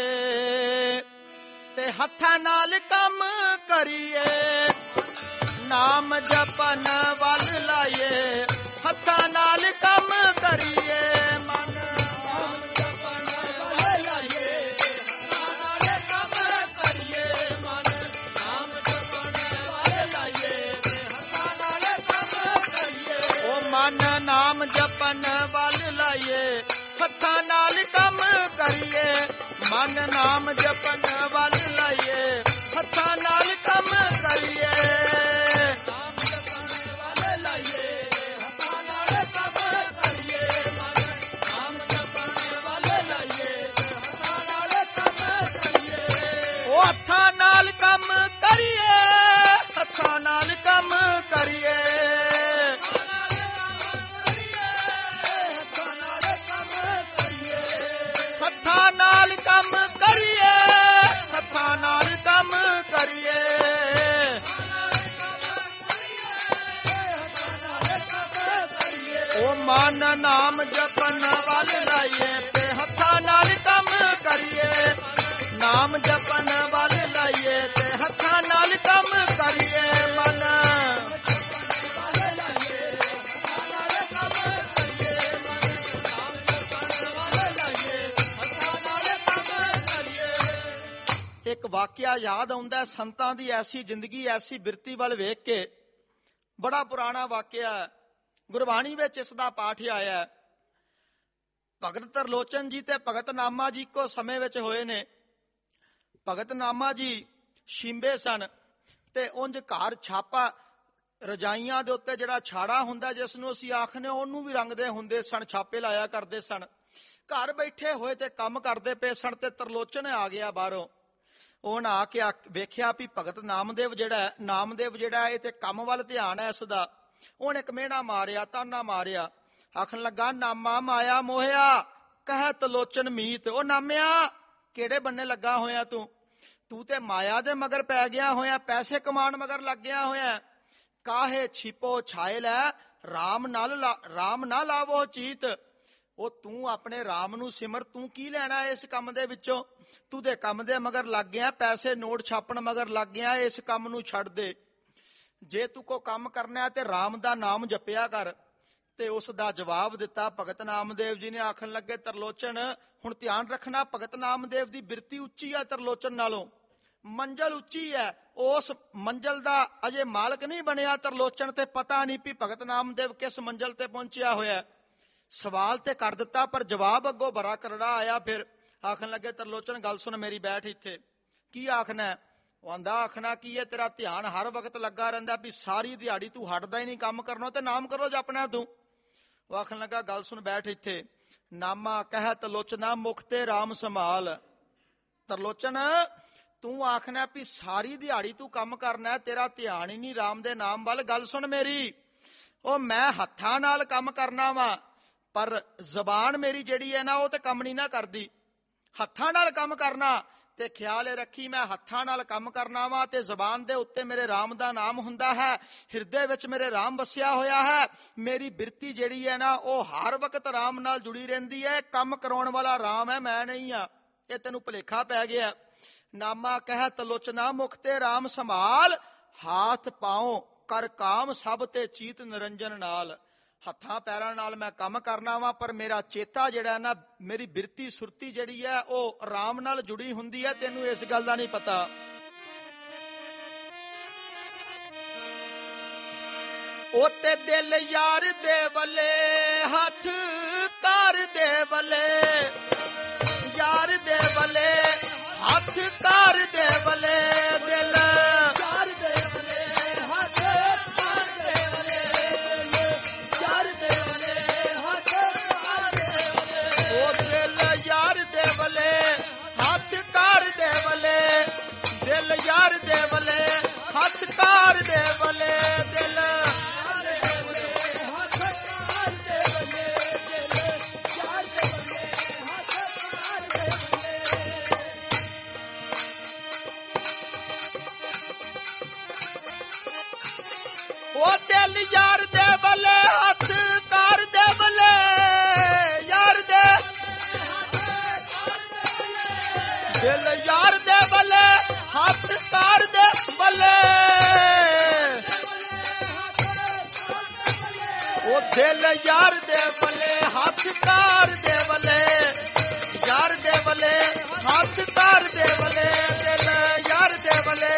ਤੇ ਹੱਥਾਂ ਨਾਲ ਕੰਮ ਕਰੀਏ। ਨਾਮ ਜਪਨ ਵੱਲ ਲਾਈਏ, ਹੱਥਾਂ ਨਾਲ ਕੰਮ ਕਰੀਏ। ਮਨ ਨਾਮ ਜਪਨ ਵੱਲ ਲਾਈਏ, ਹੱਥਾਂ ਨਾਲ ਕੰਮ ਕਰੀਏ। ਮਨ ਨਾਮ ਜਪਨ ਵੱਲ ਲਾਈਏ ਤੇ ਹੱਥਾਂ ਨਾਲ ਕੰਮ ਕਰੀਏ। ਉਹ ਮਨ ਨਾਮ ਜਪਨ ਵੱਲ ਲਾਈਏ, ਹੱਥਾਂ ਨਾਲ ਕੰਮ ਕਰੀਏ। ਮਨ ਨਾਮ ਜਪਨ ਵੱਲ ਲਾਈਏ, ਹੱਥਾਂ ਨਾਲ ਕੰਮ ਕਰੀਏ। ਨਾਮ ਜਪਨ ਵੱਲ ਲਾਈਏ, ਹੱਥਾਂ ਨਾਲ ਕੰਮ ਕਰੀਏ। ਮਨ ਨਾਮ ਜਪਨ ਵੱਲ ਲਾਈਏ, ਨਾਮ ਜਪਣ ਵੱਲ ਲਾਈਏ ਤੇ ਹੱਥਾਂ ਨਾਲ ਕੰਮ ਕਰੀਏ ਮਨ। ਇੱਕ ਵਾਕਿਆ ਯਾਦ ਆਉਂਦਾ ਸੰਤਾਂ ਦੀ, ਐਸੀ ਜ਼ਿੰਦਗੀ ਐਸੀ ਬਿਰਤੀ ਵੱਲ ਵੇਖ ਕੇ। ਬੜਾ ਪੁਰਾਣਾ ਵਾਕਿਆ, ਗੁਰਬਾਣੀ ਵਿੱਚ ਇਸ ਦਾ ਪਾਠ ਆਇਆ। ਭਗਤ ਤਰਲੋਚਨ ਜੀ ਤੇ ਭਗਤ ਨਾਮਾ ਜੀ ਇੱਕੋ ਸਮੇਂ ਵਿੱਚ ਹੋਏ ਨੇ। ਭਗਤ ਨਾਮਾ ਜੀ ਸ਼ਿੰਬੇ ਸਨ ਤੇ ਉਂਝ ਘਰ ਛਾਪਾ ਰਜਾਈਆਂ ਦੇ ਉੱਤੇ ਜਿਹੜਾ ਛਾੜਾ ਹੁੰਦਾ ਜਿਸ ਨੂੰ ਅਸੀਂ ਆਖਨੇ, ਉਹਨੂੰ ਵੀ ਰੰਗਦੇ ਹੁੰਦੇ ਸਨ, ਛਾਪੇ ਲਾਇਆ ਕਰਦੇ ਸਨ। ਘਰ ਬੈਠੇ ਹੋਏ ਤੇ ਕੰਮ ਕਰਦੇ ਪਏ ਸਨ ਤੇ ਤਰਲੋਚਨ ਆ ਗਿਆ ਬਾਹਰੋਂ। ਉਹਨ ਆ ਕੇ ਵੇਖਿਆ ਵੀ ਭਗਤ ਨਾਮਦੇਵ ਜਿਹੜਾ ਇਹ ਤੇ ਕੰਮ ਵੱਲ ਧਿਆਨ ਹੈ ਇਸ ਦਾ। ਉਹਨੇ ਇੱਕ ਮਿਹਣਾ ਮਾਰਿਆ, ਤਾਨਾ ਮਾਰਿਆ, ਆਖਣ ਲੱਗਾ ਨਾਮਾ ਮਾਇਆ ਮੋਹਿਆ ਕਹਿ ਤਲੋਚਨ ਮੀਤ। ਉਹ ਨਾਮਿਆ ਕਿਹੜੇ ਬੰਨੇ ਲੱਗਾ ਹੋਇਆ ਤੂੰ ਤੇ ਮਾਇਆ ਦੇ ਮਗਰ ਪੈ ਗਿਆ ਹੋਇਆ, ਪੈਸੇ ਕਮਾਉਣ ਮਗਰ ਲੱਗ ਗਿਆ ਹੋਇਆ। ਕਾਹੇ ਛਿਪੋ ਛਾਏ ਲੈ ਰਾਮ ਨਾ ਲਾਵੋ ਚੀਤ। ਉਹ ਤੂੰ ਆਪਣੇ ਰਾਮ ਨੂੰ ਸਿਮਰ, ਤੂੰ ਕੀ ਲੈਣਾ ਇਸ ਕੰਮ ਦੇ ਵਿੱਚੋਂ? ਤੂੰ ਦੇ ਕੰਮ ਦੇ ਮਗਰ ਲੱਗ ਗਿਆ, ਪੈਸੇ ਨੋਟ ਛਾਪਣ ਮਗਰ ਲੱਗ ਗਿਆ, ਇਸ ਕੰਮ ਨੂੰ ਛੱਡ ਦੇ। ਜੇ ਤੂੰ ਕੋ ਕੰਮ ਕਰਨਾ ਤੇ ਰਾਮ ਦਾ ਨਾਮ ਜਪਿਆ ਕਰ। ਤੇ ਉਸ ਦਾ ਜਵਾਬ ਦਿੱਤਾ ਭਗਤ ਨਾਮਦੇਵ ਜੀ ਨੇ। ਆਖਣ ਲੱਗੇ ਤਰਲੋਚਨ ਹੁਣ ਧਿਆਨ ਰੱਖਣਾ, ਭਗਤ ਨਾਮਦੇਵ ਦੀ ਬਿਰਤੀ ਉੱਚੀ ਆ ਤਰਲੋਚਨ ਨਾਲੋਂ, ਮੰਜ਼ਲ ਉੱਚੀ ਹੈ। ਉਸ ਮੰਜ਼ਲ ਦਾ ਅਜੇ ਮਾਲਕ ਨਹੀਂ ਬਣਿਆ ਤਰਲੋਚਨ, ਤੇ ਪਤਾ ਨਹੀਂ ਵੀ ਭਗਤ ਨਾਮਦੇਵ ਕਿਸ ਮੰਜ਼ਲ ਤੇ ਪਹੁੰਚਿਆ ਹੋਇਆ। ਸਵਾਲ ਤੇ ਕਰ ਦਿੱਤਾ ਪਰ ਜਵਾਬ ਅੱਗੋਂ ਬੜਾ ਕਰੜਾ ਆਇਆ। ਫਿਰ ਆਖਣ ਲੱਗੇ ਤਰਲੋਚਨ ਗੱਲ ਸੁਣ ਮੇਰੀ, ਬੈਠ ਇੱਥੇ। ਕੀ ਆਖਣਾ? ਉਹ ਆਂਦਾ ਆਖਣਾ ਕੀ ਹੈ, ਤੇਰਾ ਧਿਆਨ ਹਰ ਵਕਤ ਲੱਗਾ ਰਹਿੰਦਾ ਵੀ ਸਾਰੀ ਦਿਹਾੜੀ ਤੂੰ ਹਟਦਾ ਹੀ ਨਹੀਂ ਕੰਮ ਕਰਨੋਂ ਤੇ ਨਾਮ ਕਰੋ ਜਪਣਾ ਤੂੰ। ਉਹ ਆਖਣ ਲੱਗਾ ਗੱਲ ਸੁਣ ਬੈਠ ਇੱਥੇ। ਨਾਮਾ ਕਹਿ ਤਰਲੋਚਨਾ ਮੁਖ ਤੇ ਰਾਮ ਸੰਭਾਲ। ਤਰਲੋਚਨ ਤੂੰ ਆਖਣਾ ਵੀ ਸਾਰੀ ਦਿਹਾੜੀ ਤੂੰ ਕੰਮ ਕਰਨਾ, ਤੇਰਾ ਧਿਆਨ ਹੀ ਨਹੀਂ ਰਾਮ ਦੇ ਨਾਮ ਵੱਲ। ਗੱਲ ਸੁਣ ਮੇਰੀ, ਉਹ ਮੈਂ ਹੱਥਾਂ ਨਾਲ ਕੰਮ ਕਰਨਾ ਵਾ ਪਰ ਜ਼ਬਾਨ ਮੇਰੀ ਜਿਹੜੀ ਹੈ ਨਾ ਉਹ ਤੇ ਕੰਮ ਨਹੀਂ ਨਾ ਕਰਦੀ। ਹੱਥਾਂ ਨਾਲ ਕੰਮ ਕਰਨਾ ਤੇ ਖਿਆਲ ਰੱਖੀ, ਮੈਂ ਹੱਥਾਂ ਨਾਲ ਕੰਮ ਕਰਨਾ ਵਾ ਤੇ ਜ਼ਬਾਨ ਦੇ ਉੱਤੇ ਮੇਰੇ ਰਾਮ ਦਾ ਨਾਮ ਹੁੰਦਾ ਹੈ, ਹਿਰਦੇ ਵਿੱਚ ਮੇਰੇ ਰਾਮ ਵਸਿਆ ਹੋਇਆ ਹੈ। ਮੇਰੀ ਬਿਰਤੀ ਜਿਹੜੀ ਹੈ ਨਾ ਉਹ ਹਰ ਵਕਤ ਰਾਮ ਨਾਲ ਜੁੜੀ ਰਹਿੰਦੀ ਹੈ। ਕੰਮ ਕਰਾਉਣ ਵਾਲਾ ਰਾਮ ਹੈ, ਮੈਂ ਨਹੀਂ ਆ। ਇਹ ਤੈਨੂੰ ਭੁਲੇਖਾ ਪੈ ਗਿਆ। ਨਾਮਾ ਕਹਿ ਤਲੋਚਨਾ ਮੁਖ ਤੇ ਰਾਮ ਸੰਭਾਲ, ਹਾਥ ਪਾਉ ਕਰ ਕਾਮ ਸਭ ਤੇ ਚੀਤ ਨਿਰੰਜਨ ਨਾਲ। ਹੱਥਾਂ ਪੈਰਾਂ ਨਾਲ ਮੈਂ ਕੰਮ ਕਰਨਾ ਵਾ ਪਰ ਮੇਰਾ ਚੇਤਾ ਜਿਹੜਾ ਨਾ, ਮੇਰੀ ਬਿਰਤੀ ਸੁਰਤੀ ਜਿਹੜੀ ਹੈ ਉਹ ਰਾਮ ਨਾਲ ਜੁੜੀ ਹੁੰਦੀ ਹੈ। ਤੈਨੂੰ ਇਸ ਗੱਲ ਦਾ ਨਹੀਂ ਪਤਾ। ਉਹ ਤੇ ਦਿਲ ਯਾਰ ਦੇ ਵੱਲੇ ਹੱਥ ਕਾਰ ਦੇ ਵੱਲੇ, ਯਾਰ ਦੇ ਵੱਲੇ ਹੱਥ ਕਾਰ ਦੇ ਵੱਲੇ, ਦਿਲ ਯਾਰ ਦੇ ਵੱਲੇ ਹੱਥ ਕਾਰ ਦੇ ਵੱਲੇ, ਯਾਰ ਦੇ ਵੱਲੇ ਹੱਥ ਕਾਰ ਦੇ ਵੱਲੇ। ਉਹ ਦਿਲ ਯਾਰ ਦੇ ਵੱਲੇ ਹੱਥ ਕਾਰ ਦੇ ਵੱਲੇ, ਦਿਲ ਯਾਰ ਦੇ ਵੱਲੇ ਹੱਥ ਕਾਰ ਦੇ ਵੱਲੇ, ਦਿਲ ਯਾਰ ਦੇ ਵੱਲੇ ਹੱਥ ਕਾਰ ਦੇ ਵੱਲੇ, ਯਾਰ ਦੇ ਦਿਲ ਯਾਰ ਦੇ ਵੱਲੇ ਹੱਥ ਕਾਰ ਦੇ ਵੱਲੇ। ਉਹ ਦਿਲ ਯਾਰ ਦੇ ਵੱਲੇ ਹੱਥ ਕਾਰ ਦੇ ਵੱਲੇ, ਯਾਰ ਦੇ ਵੱਲੇ ਹੱਥ ਕਾਰ ਦੇ ਵੱਲੇ, ਦਿਲ ਯਾਰ ਦੇ ਵੱਲੇ।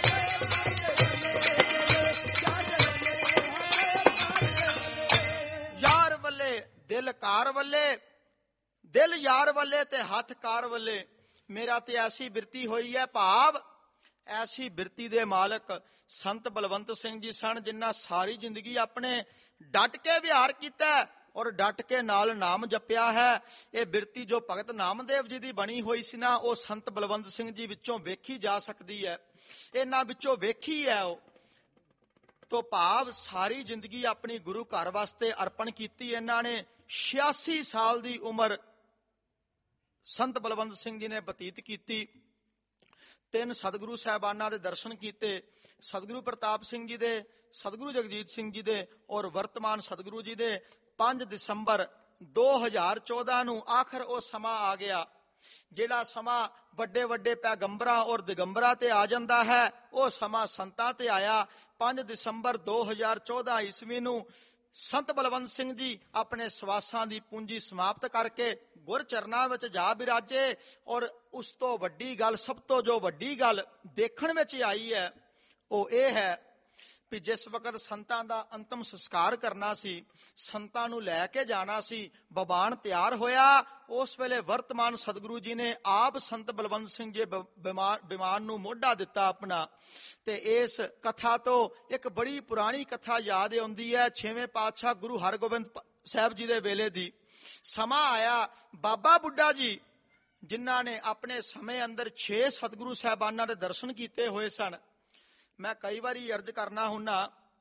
ਦਿਲ ਕਾਰ ਵੱਲੇ, ਦਿਲ ਯਾਰ ਵੱਲੇ ਤੇ ਹੱਥ ਕਾਰ ਵੱਲੇ। ਮੇਰਾ ਤੇ ਐਸੀ ਬਿਰਤੀ ਹੋਈ ਹੈ। ਭਾਵ ਐਸੀ ਬਿਰਤੀ ਦੇ ਮਾਲਕ ਸੰਤ ਬਲਵੰਤ ਸਿੰਘ ਜੀ ਸਨ, ਜਿਨ੍ਹਾਂ ਸਾਰੀ ਜ਼ਿੰਦਗੀ ਆਪਣੇ ਡਟ ਕੇ ਵਿਹਾਰ ਕੀਤਾ ਔਰ ਡਟ ਕੇ ਨਾਲ ਨਾਮ ਜਪਿਆ ਹੈ। ਇਹ ਬਿਰਤੀ ਜੋ ਭਗਤ ਨਾਮਦੇਵ ਜੀ ਦੀ ਬਣੀ ਹੋਈ ਸੀ ਨਾ, ਉਹ ਸੰਤ ਬਲਵੰਤ ਸਿੰਘ ਜੀ ਵਿੱਚੋਂ ਵੇਖੀ ਜਾ ਸਕਦੀ ਹੈ। ਇਹਨਾਂ ਵਿੱਚੋਂ ਵੇਖੀ ਹੈ ਉਹ ਤੋਂ ਭਾਵ ਸਾਰੀ ਜ਼ਿੰਦਗੀ ਆਪਣੀ ਗੁਰੂ ਘਰ ਵਾਸਤੇ ਅਰਪਣ ਕੀਤੀ ਇਹਨਾਂ ਨੇ। 86 ਸਾਲ ਦੀ ਉਮਰ ਸੰਤ ਬਲਵੰਤ ਸਿੰਘ ਜੀ ਨੇ ਬਤੀਤ ਕੀਤੀ। 3 ਸਤਿਗੁਰੂ ਸਾਹਿਬਾਨਾਂ ਦੇ ਦਰਸ਼ਨ ਕੀਤੇ, ਸਤਿਗੁਰੂ ਪ੍ਰਤਾਪ ਸਿੰਘ ਜੀ ਦੇ, ਸਤਿਗੁਰੂ ਜਗਜੀਤ ਸਿੰਘ ਜੀ ਦੇ ਔਰ ਵਰਤਮਾਨ ਸਤਿਗੁਰੂ ਜੀ ਦੇ। 5 ਦਸੰਬਰ 2014 ਨੂੰ ਆਖਰ ਉਹ ਸਮਾਂ ਆ ਗਿਆ ਜਿਹੜਾ ਸਮਾਂ ਵੱਡੇ ਵੱਡੇ ਪੈਗੰਬਰਾਂ ਔਰ ਦਿਗੰਬਰਾਂ ਤੇ ਆ ਜਾਂਦਾ ਹੈ, ਉਹ ਸਮਾਂ ਸੰਤਾਂ ਤੇ ਆਇਆ। 5 ਦਸੰਬਰ 2014 ਈਸਵੀ ਨੂੰ ਸੰਤ ਬਲਵੰਤ ਸਿੰਘ ਜੀ ਆਪਣੇ ਸਵਾਸਾਂ ਦੀ ਪੂੰਜੀ ਸਮਾਪਤ ਕਰਕੇ ਗੁਰ ਚਰਨਾਂ ਵਿੱਚ ਜਾ ਬਿਰਾਜੇ। ਔਰ ਉਸ ਤੋਂ ਵੱਡੀ ਗੱਲ, ਸਭ ਤੋਂ ਜੋ ਵੱਡੀ ਗੱਲ ਦੇਖਣ ਵਿੱਚ ਆਈ ਹੈ, ਉਹ ਇਹ ਹੈ ਵੀ ਜਿਸ ਵਕਤ ਸੰਤਾਂ ਦਾ ਅੰਤਮ ਸੰਸਕਾਰ ਕਰਨਾ ਸੀ, ਸੰਤਾਂ ਨੂੰ ਲੈ ਕੇ ਜਾਣਾ ਸੀ, ਬਵਾਨ ਤਿਆਰ ਹੋਇਆ, ਉਸ ਵੇਲੇ ਵਰਤਮਾਨ ਸਤਿਗੁਰੂ ਜੀ ਨੇ ਆਪ ਸੰਤ ਬਲਵੰਤ ਸਿੰਘ ਜੀ ਵਿਮਾਨ ਨੂੰ ਮੋਢਾ ਦਿੱਤਾ ਆਪਣਾ। ਤੇ ਇਸ ਕਥਾ ਤੋਂ ਇੱਕ ਬੜੀ ਪੁਰਾਣੀ ਕਥਾ ਯਾਦ ਆਉਂਦੀ ਹੈ, 6ਵੇਂ ਪਾਤਸ਼ਾਹ ਗੁਰੂ ਹਰਗੋਬਿੰਦ ਸਾਹਿਬ ਜੀ ਦੇ ਵੇਲੇ ਦੀ। ਸਮਾਂ ਆਇਆ, ਬਾਬਾ ਬੁੱਢਾ ਜੀ ਜਿਨ੍ਹਾਂ ਨੇ ਆਪਣੇ ਸਮੇਂ ਅੰਦਰ 6 ਸਤਿਗੁਰੂ ਸਾਹਿਬਾਨਾਂ ਦੇ ਦਰਸ਼ਨ ਕੀਤੇ ਹੋਏ ਸਨ। ਮੈਂ ਕਈ ਵਾਰੀ ਅਰਜ਼ ਕਰਨਾ ਹੁੰਨਾ,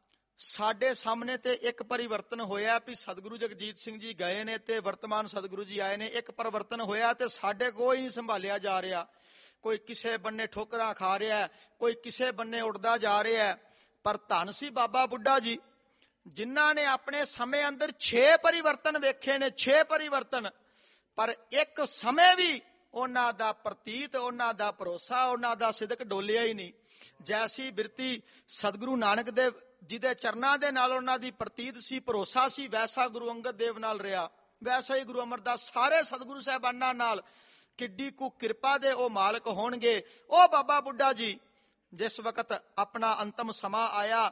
ਸਾਡੇ ਸਾਹਮਣੇ ਤੇ ਇੱਕ ਪਰਿਵਰਤਨ ਹੋਇਆ ਵੀ ਸਤਿਗੁਰੂ ਜਗਜੀਤ ਸਿੰਘ ਜੀ ਗਏ ਨੇ ਤੇ ਵਰਤਮਾਨ ਸਤਿਗੁਰੂ ਜੀ ਆਏ ਨੇ। ਇੱਕ ਪਰਿਵਰਤਨ ਹੋਇਆ ਤੇ ਸਾਡੇ ਕੋਈ ਨਹੀਂ ਸੰਭਾਲਿਆ ਜਾ ਰਿਹਾ। ਕੋਈ ਕਿਸੇ ਬੰਨੇ ਠੋਕਰਾਂ ਖਾ ਰਿਹਾ, ਕੋਈ ਕਿਸੇ ਬੰਨੇ ਉੱਡਦਾ ਜਾ ਰਿਹਾ। ਪਰ ਧੰਨ ਸੀ ਬਾਬਾ ਬੁੱਢਾ ਜੀ ਜਿਨ੍ਹਾਂ ਨੇ ਆਪਣੇ ਸਮੇਂ ਅੰਦਰ 6 ਪਰਿਵਰਤਨ ਵੇਖੇ ਨੇ, 6 ਪਰਿਵਰਤਨ। ਪਰ ਇੱਕ ਸਮੇਂ ਵੀ ਉਹਨਾਂ ਦਾ ਪ੍ਰਤੀਤ, ਉਹਨਾਂ ਦਾ ਭਰੋਸਾ, ਉਹਨਾਂ ਦਾ ਸਿਦਕ ਡੋਲਿਆ ਹੀ ਨਹੀਂ। ਜੈਸੀ ਬਿਰਤੀ ਸਤਿਗੁਰੂ ਨਾਨਕ ਦੇਵ ਜੀ ਦੇ ਚਰਨਾਂ ਦੇ ਨਾਲ ਉਹਨਾਂ ਦੀ ਪ੍ਰਤੀਤ ਸੀ, ਭਰੋਸਾ ਸੀ, ਵੈਸਾ ਗੁਰੂ ਅੰਗਦ ਦੇਵ ਨਾਲ ਰਿਹਾ, ਵੈਸਾ ਹੀ ਗੁਰੂ ਅਮਰਦਾਸ ਸਾਰੇ ਸਤਿਗੁਰੂ ਸਾਹਿਬਾਨਾਂ ਨਾਲ। ਕਿੱਡੀ ਕੁ ਕਿਰਪਾ ਦੇ ਉਹ ਮਾਲਕ ਹੋਣਗੇ। ਉਹ ਬਾਬਾ ਬੁੱਢਾ ਜੀ ਜਿਸ ਵਕਤ ਆਪਣਾ ਅੰਤਮ ਸਮਾਂ ਆਇਆ,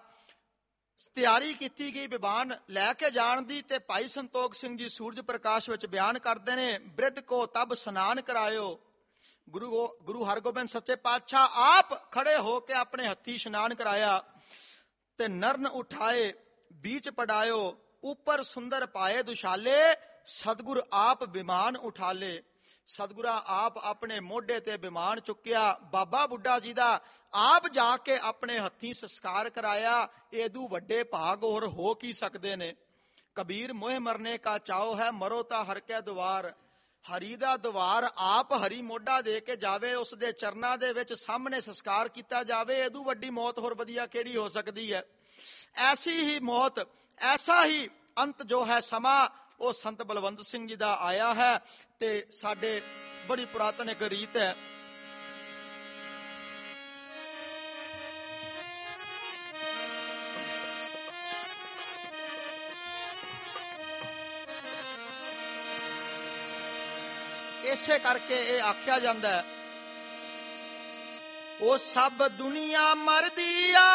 ਤਿਆਰੀ ਕੀਤੀ ਗਈ ਵਿਮਾਨ ਲੈ ਕੇ ਜਾਣ ਦੀ, ਤੇ ਭਾਈ ਸੰਤੋਖ ਸਿੰਘ ਜੀ ਸੂਰਜ ਪ੍ਰਕਾਸ਼ ਵਿੱਚ ਬਿਆਨ ਕਰਦੇ ਨੇ, ਬ੍ਰਿਧ ਕੋ ਤਬ ਸਨਾਨ ਕਰਾਇਓ। ਗੁਰੂ ਹਰਗੋਬਿੰਦ ਸੱਚੇ ਪਾਤਸ਼ਾਹ ਆਪ ਖੜੇ ਹੋ ਕੇ ਆਪਣੇ ਹੱਥੀ ਇਸ਼ਨਾਨ ਕਰਾਇਆ। ਤੇ ਨਰਨ ਉਠਾਏ ਬੀਚ ਪੜਾਇਓ, ਉੱਪਰ ਸੁੰਦਰ ਪਾਏ ਦੁਸ਼ਾਲੇ, ਸਤਿਗੁਰ ਆਪ ਵਿਮਾਨ ਉਠਾਲੇ। ਸਤਿਗੁਰਾਂ ਆਪ ਆਪਣੇ ਮੋਢੇ ਤੇ ਵਿਮਾਨ ਚੁੱਕਿਆ, ਬਾਬਾ ਬੁੱਢਾ ਜੀ ਦਾ ਆਪ ਜਾ ਕੇ ਆਪਣੇ ਹੱਥੀਂ ਸੰਸਕਾਰ ਕਰਾਇਆ। ਇਹਦੂ ਵੱਡੇ ਭਾਗ ਹੋਰ ਹੋ ਕੀ ਸਕਦੇ ਨੇ। ਕਬੀਰ ਮੋਹ ਮਰਨੇ ਕਾ ਚਾਓ ਹੈ, ਮਰੋ ਤਾਂ ਹਰ ਕੈ ਦੁਆਰ। ਹਰੀ ਦਾ ਦੁਆਰ ਆਪ ਹਰੀ ਮੋਢਾ ਦੇ ਕੇ ਜਾਵੇ, ਉਸ ਦੇ ਚਰਨਾਂ ਦੇ ਵਿੱਚ ਸਾਹਮਣੇ ਸੰਸਕਾਰ ਕੀਤਾ ਜਾਵੇ। ਇਹਦੂ ਵੱਡੀ ਮੌਤ ਹੋਰ ਵਧੀਆ ਕਿਹੜੀ ਹੋ ਸਕਦੀ ਹੈ। ਐਸੀ ਹੀ ਮੌਤ, ਐਸਾ ਹੀ ਅੰਤ ਜੋ ਹੈ ਸਮਾਂ, ਉਹ ਸੰਤ ਬਲਵੰਤ ਸਿੰਘ ਜੀ ਦਾ ਆਇਆ ਹੈ। ਤੇ ਸਾਡੇ ਬੜੀ ਪੁਰਾਤਨ ਇੱਕ ਰੀਤ ਹੈ, ਇਸੇ ਕਰਕੇ ਇਹ ਆਖਿਆ ਜਾਂਦਾ ਹੈ, ਉਹ ਸਭ ਦੁਨੀਆ ਮਰਦੀ ਆ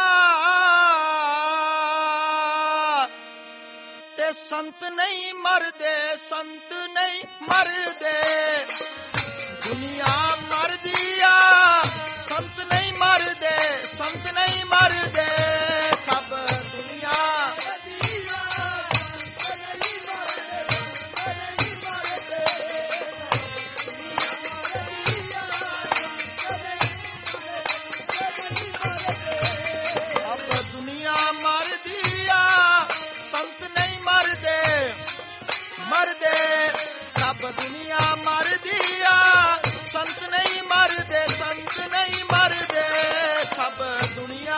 ਤੇ ਸੰਤ ਨਹੀਂ ਮਰਦੇ, ਸੰਤ ਨਹੀਂ ਮਰਦੇ। ਦੁਨੀਆ ਮਰਦੀ ਆ, ਸੰਤ ਨਹੀਂ ਮਰਦੇ, ਸੰਤ ਨਹੀਂ ਮਰਦੇ। ਸਭ ਦੁਨੀਆ ਦੁਨੀਆ ਮਰਦੀ ਆ, ਸੰਤ ਨਹੀਂ ਮਰਦੇ, ਸੰਤ ਨਹੀਂ ਮਰਦੇ। ਸਭ ਦੁਨੀਆ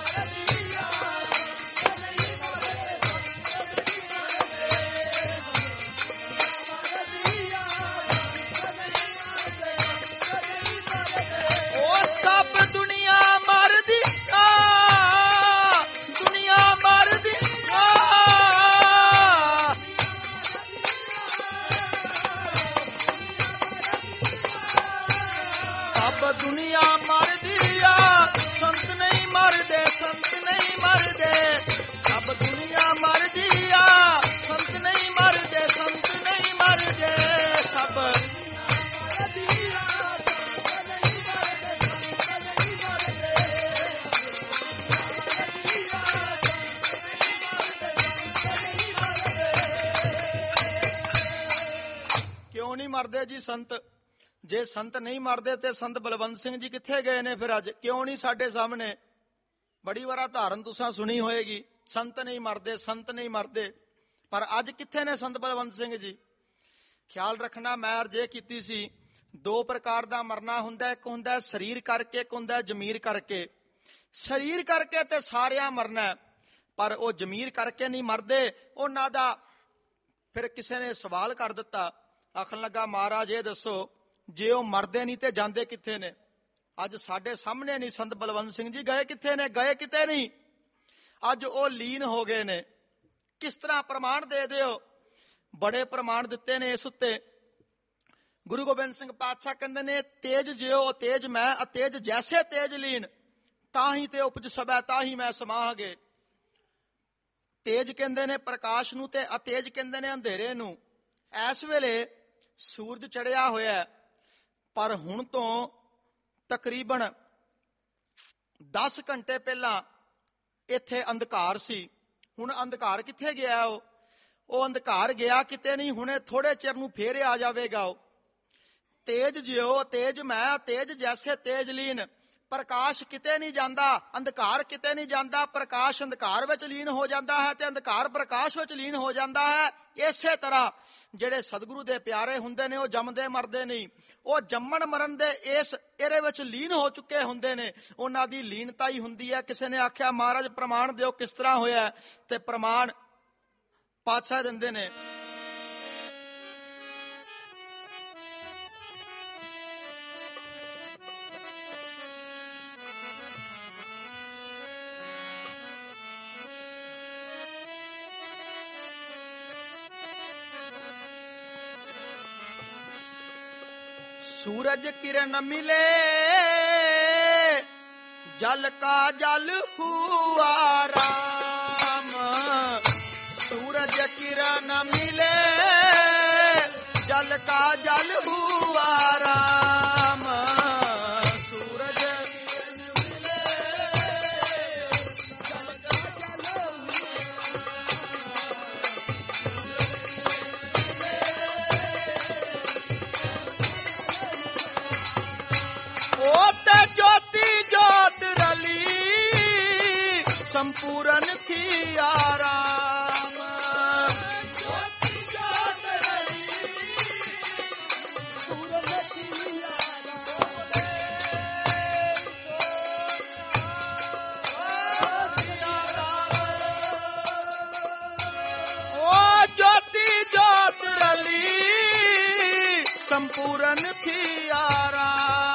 ਉਹ ਸਭ ਦੁਨੀਆ ਮਰਦੀ ਆ, ਦੁਨੀਆ ਮਰਦੀ ਆ। ਦੁਨੀਆ ਮਰਦੀ ਆ, ਸੰਤ ਨਹੀਂ ਮਰਦੇ, ਸੰਤ ਨਹੀਂ ਮਰਦੇ। ਸਭ ਦੁਨੀਆ ਮਰਦੀ ਆ, ਸੰਤ ਨਹੀਂ ਮਰਦੇ, ਸੰਤ ਨਹੀਂ ਮਰਦੇ। ਸਭ ਕਿਉਂ ਨਹੀਂ ਮਰਦੇ ਜੀ ਸੰਤ? ਜੇ ਸੰਤ ਨਹੀਂ ਮਰਦੇ ਤੇ ਸੰਤ ਬਲਵੰਤ ਸਿੰਘ ਜੀ ਕਿੱਥੇ ਗਏ ਨੇ ਫਿਰ? ਅੱਜ ਕਿਉਂ ਨਹੀਂ ਸਾਡੇ ਸਾਹਮਣੇ? ਬੜੀ ਵਾਰਾ ਧਾਰਨ ਤੁਸੀਂ ਸੁਣੀ ਹੋਏਗੀ, ਸੰਤ ਨਹੀਂ ਮਰਦੇ, ਸੰਤ ਨਹੀਂ ਮਰਦੇ। ਪਰ ਅੱਜ ਕਿੱਥੇ ਨੇ ਸੰਤ ਬਲਵੰਤ ਸਿੰਘ ਜੀ? ਖਿਆਲ ਰੱਖਣਾ, ਮੈਂ ਅਰਜ਼ੇ ਕੀਤੀ ਸੀ 2 ਪ੍ਰਕਾਰ ਦਾ ਮਰਨਾ ਹੁੰਦਾ। ਇੱਕ ਹੁੰਦਾ ਸਰੀਰ ਕਰਕੇ, ਇੱਕ ਹੁੰਦਾ ਜ਼ਮੀਰ ਕਰਕੇ। ਸਰੀਰ ਕਰਕੇ ਤੇ ਸਾਰਿਆਂ ਮਰਨਾ, ਪਰ ਉਹ ਜ਼ਮੀਰ ਕਰਕੇ ਨਹੀਂ ਮਰਦੇ। ਉਹਨਾਂ ਦਾ ਫਿਰ ਕਿਸੇ ਨੇ ਸਵਾਲ ਕਰ ਦਿੱਤਾ, ਆਖਣ ਲੱਗਾ ਮਹਾਰਾਜ ਇਹ ਦੱਸੋ ਜੇ ਉਹ ਮਰਦੇ ਨਹੀਂ ਤੇ ਜਾਂਦੇ ਕਿੱਥੇ ਨੇ? ਅੱਜ ਸਾਡੇ ਸਾਹਮਣੇ ਨਹੀਂ ਸੰਤ ਬਲਵੰਤ ਸਿੰਘ ਜੀ, ਗਏ ਕਿੱਥੇ ਨੇ? ਗਏ ਕਿਤੇ ਨਹੀਂ। ਅੱਜ ਉਹ ਲੀਨ ਹੋ ਗਏ ਨੇ। ਕਿਸ ਤਰ੍ਹਾਂ ਪ੍ਰਮਾਣ ਦੇ ਦਿਓ? ਬੜੇ ਪ੍ਰਮਾਣ ਦਿੱਤੇ ਨੇ ਇਸ ਉੱਤੇ। ਗੁਰੂ ਗੋਬਿੰਦ ਸਿੰਘ ਪਾਤਸ਼ਾਹ ਕਹਿੰਦੇ ਨੇ, ਤੇਜ ਜਿਉ ਅਤੇਜ ਮੈਂ, ਅਤੇਜ ਜੈਸੇ ਤੇਜ ਲੀਨ, ਤਾਂ ਹੀ ਤੇ ਉਪਜ ਸਭੈ ਤਾਂ ਹੀ ਮੈਂ ਸਮਾਹਗੇ। ਤੇਜ ਕਹਿੰਦੇ ਨੇ ਪ੍ਰਕਾਸ਼ ਨੂੰ, ਤੇ ਅਤੇਜ ਕਹਿੰਦੇ ਨੇ ਅੰਧੇਰੇ ਨੂੰ। ਇਸ ਵੇਲੇ ਸੂਰਜ ਚੜਿਆ ਹੋਇਆ, ਪਰ ਹੁਣ ਤੋਂ ਤਕਰੀਬਨ 10 ਘੰਟੇ ਪਹਿਲਾਂ ਇੱਥੇ ਅੰਧਕਾਰ ਸੀ। ਹੁਣ ਅੰਧਕਾਰ ਕਿੱਥੇ ਗਿਆ? ਉਹ ਅੰਧਕਾਰ ਗਿਆ ਕਿਤੇ ਨਹੀਂ, ਹੁਣੇ ਥੋੜੇ ਚਿਰ ਨੂੰ ਫੇਰ ਆ ਜਾਵੇਗਾ। ਉਹ ਤੇਜ ਜਿਉ ਤੇਜ ਮੈਂ, ਤੇਜ ਜੈਸੇ ਤੇਜ ਲੀਨ। ਪ੍ਰਕਾਸ਼ ਕਿਤੇ ਨਹੀਂ ਜਾਂਦਾ, ਅੰਧਕਾਰ ਕਿਤੇ ਨਹੀਂ ਜਾਂਦਾ। ਪ੍ਰਕਾਸ਼ ਅੰਧਕਾਰ ਵਿੱਚ ਲੀਨ ਹੋ ਜਾਂਦਾ ਹੈ ਤੇ ਅੰਧਕਾਰ ਪ੍ਰਕਾਸ਼ ਵਿੱਚ ਲੀਨ ਹੋ ਜਾਂਦਾ ਹੈ। ਇਸੇ ਤਰ੍ਹਾਂ ਜਿਹੜੇ ਸਤਿਗੁਰੂ ਦੇ ਪਿਆਰੇ ਹੁੰਦੇ ਨੇ, ਉਹ ਜੰਮਦੇ ਮਰਦੇ ਨਹੀਂ, ਉਹ ਜੰਮਣ ਮਰਨ ਦੇ ਇਸ ਇਹਦੇ ਵਿੱਚ ਲੀਨ ਹੋ ਚੁੱਕੇ ਹੁੰਦੇ ਨੇ। ਉਹਨਾਂ ਦੀ ਲੀਨਤਾ ਹੀ ਹੁੰਦੀ ਹੈ। ਕਿਸੇ ਨੇ ਆਖਿਆ ਮਹਾਰਾਜ ਪ੍ਰਮਾਣ ਦਿਓ ਕਿਸ ਤਰ੍ਹਾਂ ਹੋਇਆ, ਤੇ ਪ੍ਰਮਾਣ ਪਾਤਸ਼ਾਹ ਦਿੰਦੇ ਨੇ। सूरज किरण मिले जल का जल हुआ राम। सूरज किरण मिले जल का जल हुआ राम। सूरज किरण मिले जल का जल ओते ज्योति ज्योत रली संपूर्ण थी आराम। ज्योति ज्योत रली संपूर्ण थी आराम। ओ ज्योति ज्योत रली संपूर्ण थी आराम।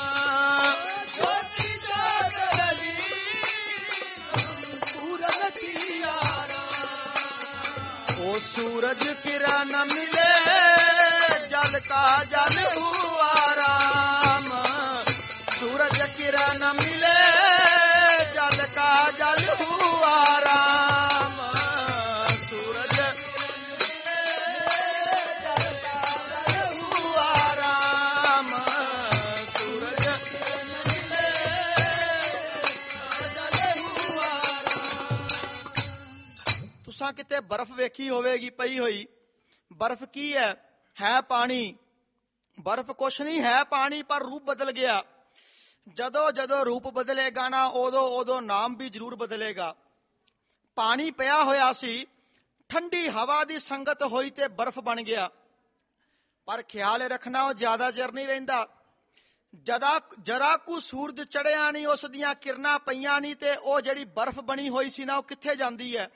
सूरज किरण मिले जल का जल हुआ राम। सूरज किरण मिले जल का जल हुआ राम। सूरज जल का जल हुआ राम। सूरज मिले जल हुआ राम। तुसां किते बर्फ ਵੇਖੀ ਹੋਵੇਗੀ ਪਈ ਹੋਈ। ਬਰਫ਼ ਕੀ ਹੈ ਪਾਣੀ। ਬਰਫ਼ ਕੁਛ ਨਹੀਂ ਹੈ, ਪਾਣੀ, ਪਰ ਰੂਪ ਬਦਲ ਗਿਆ। ਜਦੋਂ ਜਦੋਂ ਰੂਪ ਬਦਲੇਗਾ ਨਾ, ਉਦੋਂ ਉਦੋਂ ਨਾਮ ਵੀ ਜ਼ਰੂਰ ਬਦਲੇਗਾ। ਪਾਣੀ ਪਿਆ ਹੋਇਆ ਸੀ, ਠੰਡੀ ਹਵਾ ਦੀ ਸੰਗਤ ਹੋਈ ਤੇ ਬਰਫ਼ ਬਣ ਗਿਆ। ਪਰ ਖਿਆਲ ਰੱਖਣਾ, ਉਹ ਜ਼ਿਆਦਾ ਚਿਰ ਨਹੀਂ ਰਹਿੰਦਾ। ਜਰਾ ਕੁ ਸੂਰਜ ਚੜਿਆ ਨਹੀਂ, ਉਸ ਦੀਆਂ ਕਿਰਨਾਂ ਪਈਆਂ ਨਹੀਂ, ਤੇ ਉਹ ਜਿਹੜੀ ਬਰਫ਼ ਬਣੀ ਹੋਈ ਸੀ ਨਾ, ਉਹ ਕਿੱਥੇ ਜਾਂਦੀ ਹੈ?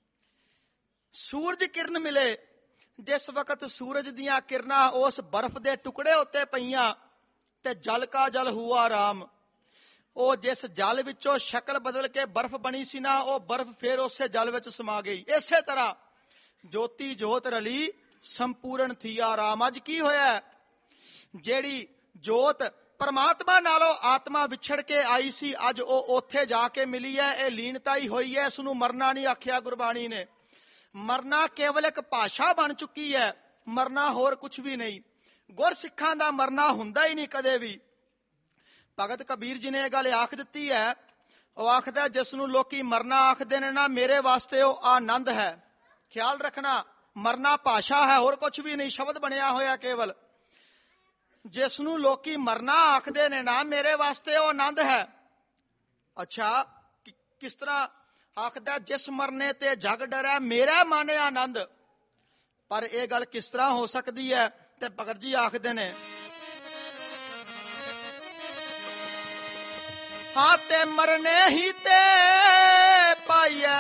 ਸੂਰਜ ਕਿਰਨ ਮਿਲੇ, ਜਿਸ ਵਕਤ ਸੂਰਜ ਦੀਆਂ ਕਿਰਨਾਂ ਉਸ ਬਰਫ਼ ਦੇ ਟੁਕੜੇ ਉੱਤੇ ਪਈਆਂ, ਤੇ ਜਲ ਕਾ ਜਲ ਹੁਆ ਰਾਮ। ਉਹ ਜਿਸ ਜਲ ਵਿੱਚੋਂ ਸ਼ਕਲ ਬਦਲ ਕੇ ਬਰਫ਼ ਬਣੀ ਸੀ ਨਾ, ਉਹ ਬਰਫ਼ ਫੇਰ ਉਸੇ ਜਲ ਵਿੱਚ ਸਮਾ ਗਈ। ਇਸੇ ਤਰ੍ਹਾਂ ਜੋਤੀ ਜੋਤ ਰਲੀ ਸੰਪੂਰਨ ਥੀਆ ਰਾਮ। ਅੱਜ ਕੀ ਹੋਇਆ? ਜਿਹੜੀ ਜੋਤ ਪਰਮਾਤਮਾ ਨਾਲੋਂ ਆਤਮਾ ਵਿਛੜ ਕੇ ਆਈ ਸੀ, ਅੱਜ ਉਹ ਉੱਥੇ ਜਾ ਕੇ ਮਿਲੀ ਹੈ। ਇਹ ਲੀਨਤਾ ਹੀ ਹੋਈ ਹੈ। ਇਸ ਨੂੰ ਮਰਨਾ ਨਹੀਂ ਆਖਿਆ ਗੁਰਬਾਣੀ ਨੇ। ਮਰਨਾ ਕੇਵਲ ਇੱਕ ਭਾਸ਼ਾ ਬਣ ਚੁੱਕੀ ਹੈ, ਮਰਨਾ ਹੋਰ ਕੁਝ ਵੀ ਨਹੀਂ। ਗੁਰਸਿੱਖਾਂ ਦਾ ਮਰਨਾ ਹੁੰਦਾ ਹੀ ਨਹੀਂ ਕਦੇ ਵੀ। ਭਗਤ ਕਬੀਰ ਜੀ ਨੇ ਇਹ ਗੱਲ ਆਖ ਦਿੱਤੀ ਹੈ। ਉਹ ਆਖਦਾ, ਜਿਸ ਨੂੰ ਲੋਕੀ ਮਰਨਾ ਆਖਦੇ ਨੇ ਨਾ, ਮੇਰੇ ਵਾਸਤੇ ਉਹ ਆਨੰਦ ਹੈ। ਖਿਆਲ ਰੱਖਣਾ, ਮਰਨਾ ਭਾਸ਼ਾ ਹੈ, ਹੋਰ ਕੁਝ ਵੀ ਨਹੀਂ, ਸ਼ਬਦ ਬਣਿਆ ਹੋਇਆ ਕੇਵਲ। ਜਿਸ ਨੂੰ ਲੋਕੀ ਮਰਨਾ ਆਖਦੇ ਨੇ ਨਾ, ਮੇਰੇ ਵਾਸਤੇ ਉਹ ਆਨੰਦ ਹੈ। ਅੱਛਾ, ਕਿਸ ਤਰ੍ਹਾਂ ਆਖਦਾ? ਜਿਸ ਮਰਨੇ ਤੇ ਜਗ ਡਰੈ, ਮੇਰਾ ਮਨ ਆਨੰਦ। ਪਰ ਇਹ ਗੱਲ ਕਿਸ ਤਰ੍ਹਾਂ ਹੋ ਸਕਦੀ ਹੈ? ਤੇ ਭਗਤ ਜੀ ਆਖਦੇ ਨੇ, ਹਾਂ ਤੇ ਮਰਨੇ ਹੀ ਤੇ ਪਾਈਐ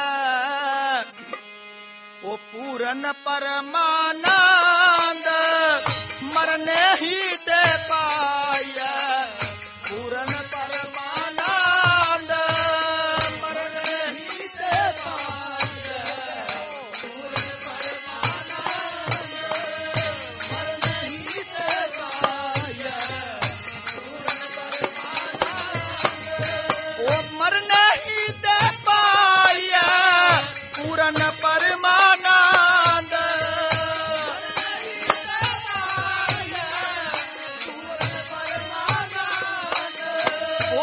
ਉਹ ਪੂਰਨ ਪਰਮਾਨੰਦ। ਮਰਨੇ ਹੀ ਤੇ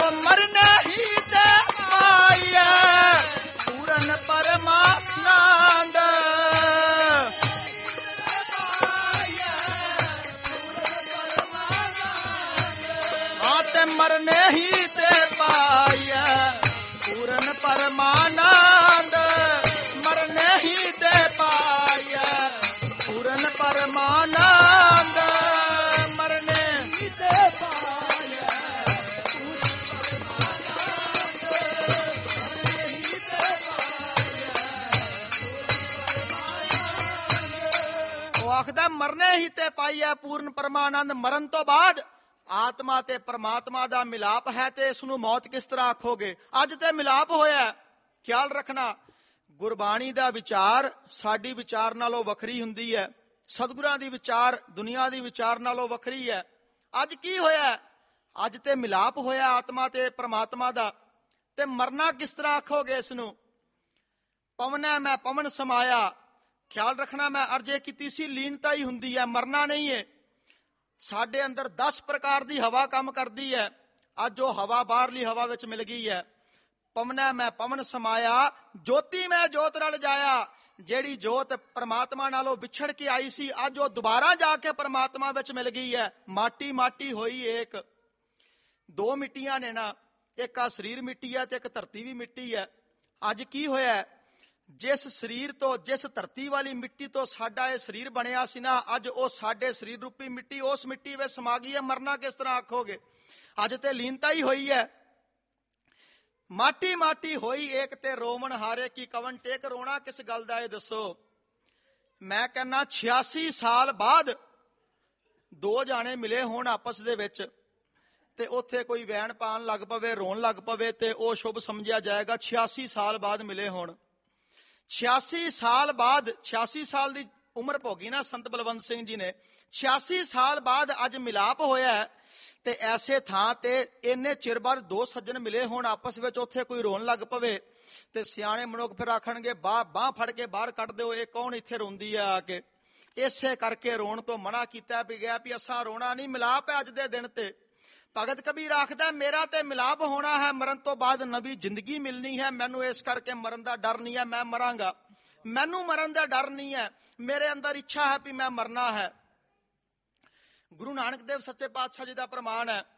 ਮਰਨੇ ਹੀ ਤੇ ਪਾਈਐ ਪੂਰਨ ਪਰਮਾਨੰਦ। ਹਾਂ ਤੇ ਮਰਨੇ ਹੀ ਤੇ ਪਾਈਐ ਪੂਰਨ ਪਰਮਾਨੰਦ। ਮਰਨੇ ਹੀ ਤੇ ਪਾਈਐ ਪੂਰਨ ਪਰਮਾਨੰਦ। ਮਰਨੇ ਹੀ ਤੇ ਪਾਈਐ ਆਖਦਾ ਮਰਨੇ ਹੀ ਤੇ ਪਾਈਐ ਪੂਰਨ ਪਰਮਾਨੰਦ। ਮਰਨ ਤੋਂ ਬਾਅਦ ਆਤਮਾ ਤੇ ਪਰਮਾਤਮਾ ਦਾ ਮਿਲਾਪ ਹੈ ਤੇ ਇਸ ਨੂੰ ਮੌਤ ਕਿਸ ਤਰ੍ਹਾਂ ਆਖੋਗੇ? ਅੱਜ ਤੇ ਮਿਲਾਪ ਹੋਇਆ। ਖਿਆਲ ਰੱਖਣਾ, ਗੁਰਬਾਣੀ ਦਾ ਵਿਚਾਰ ਸਾਡੀ ਵਿਚਾਰ ਨਾਲੋਂ ਵੱਖਰੀ ਹੁੰਦੀ ਹੈ। ਸਤਿਗੁਰਾਂ ਦੀ ਵਿਚਾਰ ਦੁਨੀਆ ਦੀ ਵਿਚਾਰ ਨਾਲੋਂ ਵੱਖਰੀ ਹੈ। ਅੱਜ ਕੀ ਹੋਇਆ? ਅੱਜ ਤੇ ਮਿਲਾਪ ਹੋਇਆ ਆਤਮਾ ਤੇ ਪਰਮਾਤਮਾ ਦਾ, ਤੇ ਮਰਨਾ ਕਿਸ ਤਰ੍ਹਾਂ ਆਖੋਗੇ ਇਸ ਨੂੰ? ਪਵਨੈ ਮੈਂ ਪਵਨ ਸਮਾਇਆ। ਖਿਆਲ ਰੱਖਣਾ, ਮੈਂ ਅਰਜ਼ੇ ਕੀਤੀ ਸੀ ਲੀਨਤਾ ਹੀ ਹੁੰਦੀ ਹੈ, ਮਰਨਾ ਨਹੀਂ ਹੈ। ਸਾਡੇ ਅੰਦਰ 10 ਪ੍ਰਕਾਰ ਦੀ ਹਵਾ ਕੰਮ ਕਰਦੀ ਹੈ। ਅੱਜ ਉਹ ਹਵਾ ਬਾਹਰਲੀ ਹਵਾ ਵਿੱਚ ਮਿਲ ਗਈ ਹੈ। ਪਵਨੈ ਮੈਂ ਪਵਨ ਸਮਾਇਆ, ਜੋਤੀ ਮੈਂ ਜੋਤ ਰਲ ਜਾਇਆ। ਜਿਹੜੀ ਜੋਤ ਪਰਮਾਤਮਾ ਨਾਲੋਂ ਵਿਛੜ ਕੇ ਆਈ ਸੀ, ਅੱਜ ਉਹ ਦੁਬਾਰਾ ਜਾ ਕੇ ਪਰਮਾਤਮਾ ਵਿੱਚ ਮਿਲ ਗਈ ਹੈ। ਮਾਟੀ ਮਾਟੀ ਹੋਈ ਏਕ। ਦੋ ਮਿੱਟੀਆਂ ਨੇ ਨਾ, ਇੱਕ ਆ ਸਰੀਰ ਮਿੱਟੀ ਹੈ ਤੇ ਇੱਕ ਧਰਤੀ ਵੀ ਮਿੱਟੀ ਹੈ। ਅੱਜ ਕੀ ਹੋਇਆ? ਜਿਸ ਸਰੀਰ ਤੋਂ, ਜਿਸ ਧਰਤੀ ਵਾਲੀ ਮਿੱਟੀ ਤੋਂ ਸਾਡਾ ਇਹ ਸਰੀਰ ਬਣਿਆ ਸੀ ਨਾ, ਅੱਜ ਉਹ ਸਾਡੇ ਸਰੀਰ ਰੂਪੀ ਮਿੱਟੀ ਉਸ ਮਿੱਟੀ ਵਿੱਚ ਸਮਾ ਗਈ ਹੈ। ਮਰਨਾ ਕਿਸ ਤਰ੍ਹਾਂ ਆਖੋਗੇ? ਅੱਜ ਤੇ ਲੀਨਤਾ ਹੀ ਹੋਈ ਹੈ। ਮਾਟੀ ਮਾਟੀ ਹੋਈ ਏਕ ਤੇ ਰੋਵਣ ਹਾਰੇ ਕੀ ਕਵਨ ਟੇਕ। ਰੋਣਾ ਕਿਸ ਗੱਲ ਦਾ ਇਹ ਦੱਸੋ? ਮੈਂ ਕਹਿੰਦਾ 86 ਸਾਲ ਬਾਅਦ ਦੋ ਜਾਣੇ ਮਿਲੇ ਹੋਣ ਆਪਸ ਦੇ ਵਿੱਚ ਤੇ ਉੱਥੇ ਕੋਈ ਵੈਣ ਪਾਣ ਲੱਗ ਪਵੇ, ਰੋਣ ਲੱਗ ਪਵੇ ਤੇ ਉਹ ਸ਼ੁਭ ਸਮਝਿਆ ਜਾਏਗਾ। 86 ਸਾਲ ਬਾਅਦ ਮਿਲੇ ਹੋਣ। 86 ਸਾਲ ਬਾਅਦ, 86 ਸਾਲ ਦੀ ਉਮਰ ਭੋਗੀ ਨਾ ਸੰਤ ਬਲਵੰਤ ਸਿੰਘ ਜੀ ਨੇ। 86 ਸਾਲ ਬਾਅਦ ਅੱਜ ਮਿਲਾਪ ਹੋਇਆ ਤੇ ਐਸੇ ਥਾਂ ਤੇ ਇੰਨੇ ਚਿਰ ਬਾਅਦ ਦੋ ਸੱਜਣ ਮਿਲੇ ਹੋਣ ਆਪਸ ਵਿੱਚ, ਉੱਥੇ ਕੋਈ ਰੋਣ ਲੱਗ ਪਵੇ ਤੇ ਸਿਆਣੇ ਮਨੁੱਖ ਫਿਰ ਆਖਣਗੇ ਬਾਹ ਫੜ ਕੇ ਬਾਹਰ ਕੱਢ ਦਿਓ, ਇਹ ਕੌਣ ਇੱਥੇ ਰੋਂਦੀ ਆ ਆ ਕੇ। ਇਸੇ ਕਰਕੇ ਰੋਣ ਤੋਂ ਮਨਾ ਕੀਤਾ ਵੀ ਗਿਆ ਵੀ ਅਸਾਂ ਰੋਣਾ ਨਹੀਂ, ਮਿਲਾਪ ਹੈ ਅੱਜ ਦੇ ਦਿਨ ਤੇ। ਭਗਤ ਕਬੀਰ ਆਖਦਾ ਮੇਰਾ ਤੇ ਮਿਲਾਪ ਹੋਣਾ ਹੈ, ਮਰਨ ਤੋਂ ਬਾਅਦ ਨਵੀਂ ਜ਼ਿੰਦਗੀ ਮਿਲਣੀ ਹੈ। ਮੈਨੂੰ ਇਸ ਕਰਕੇ ਮਰਨ ਦਾ ਡਰ ਨਹੀਂ ਹੈ, ਮੈਂ ਮਰਾਂਗਾ। ਮੈਨੂੰ ਮਰਨ ਦਾ ਡਰ ਨਹੀਂ ਹੈ, ਮੇਰੇ ਅੰਦਰ ਇੱਛਾ ਹੈ ਵੀ ਮੈਂ ਮਰਨਾ ਹੈ। ਗੁਰੂ ਨਾਨਕ ਦੇਵ ਸੱਚੇ ਪਾਤਸ਼ਾਹ ਜੀ ਦਾ ਪ੍ਰਮਾਣ ਹੈ।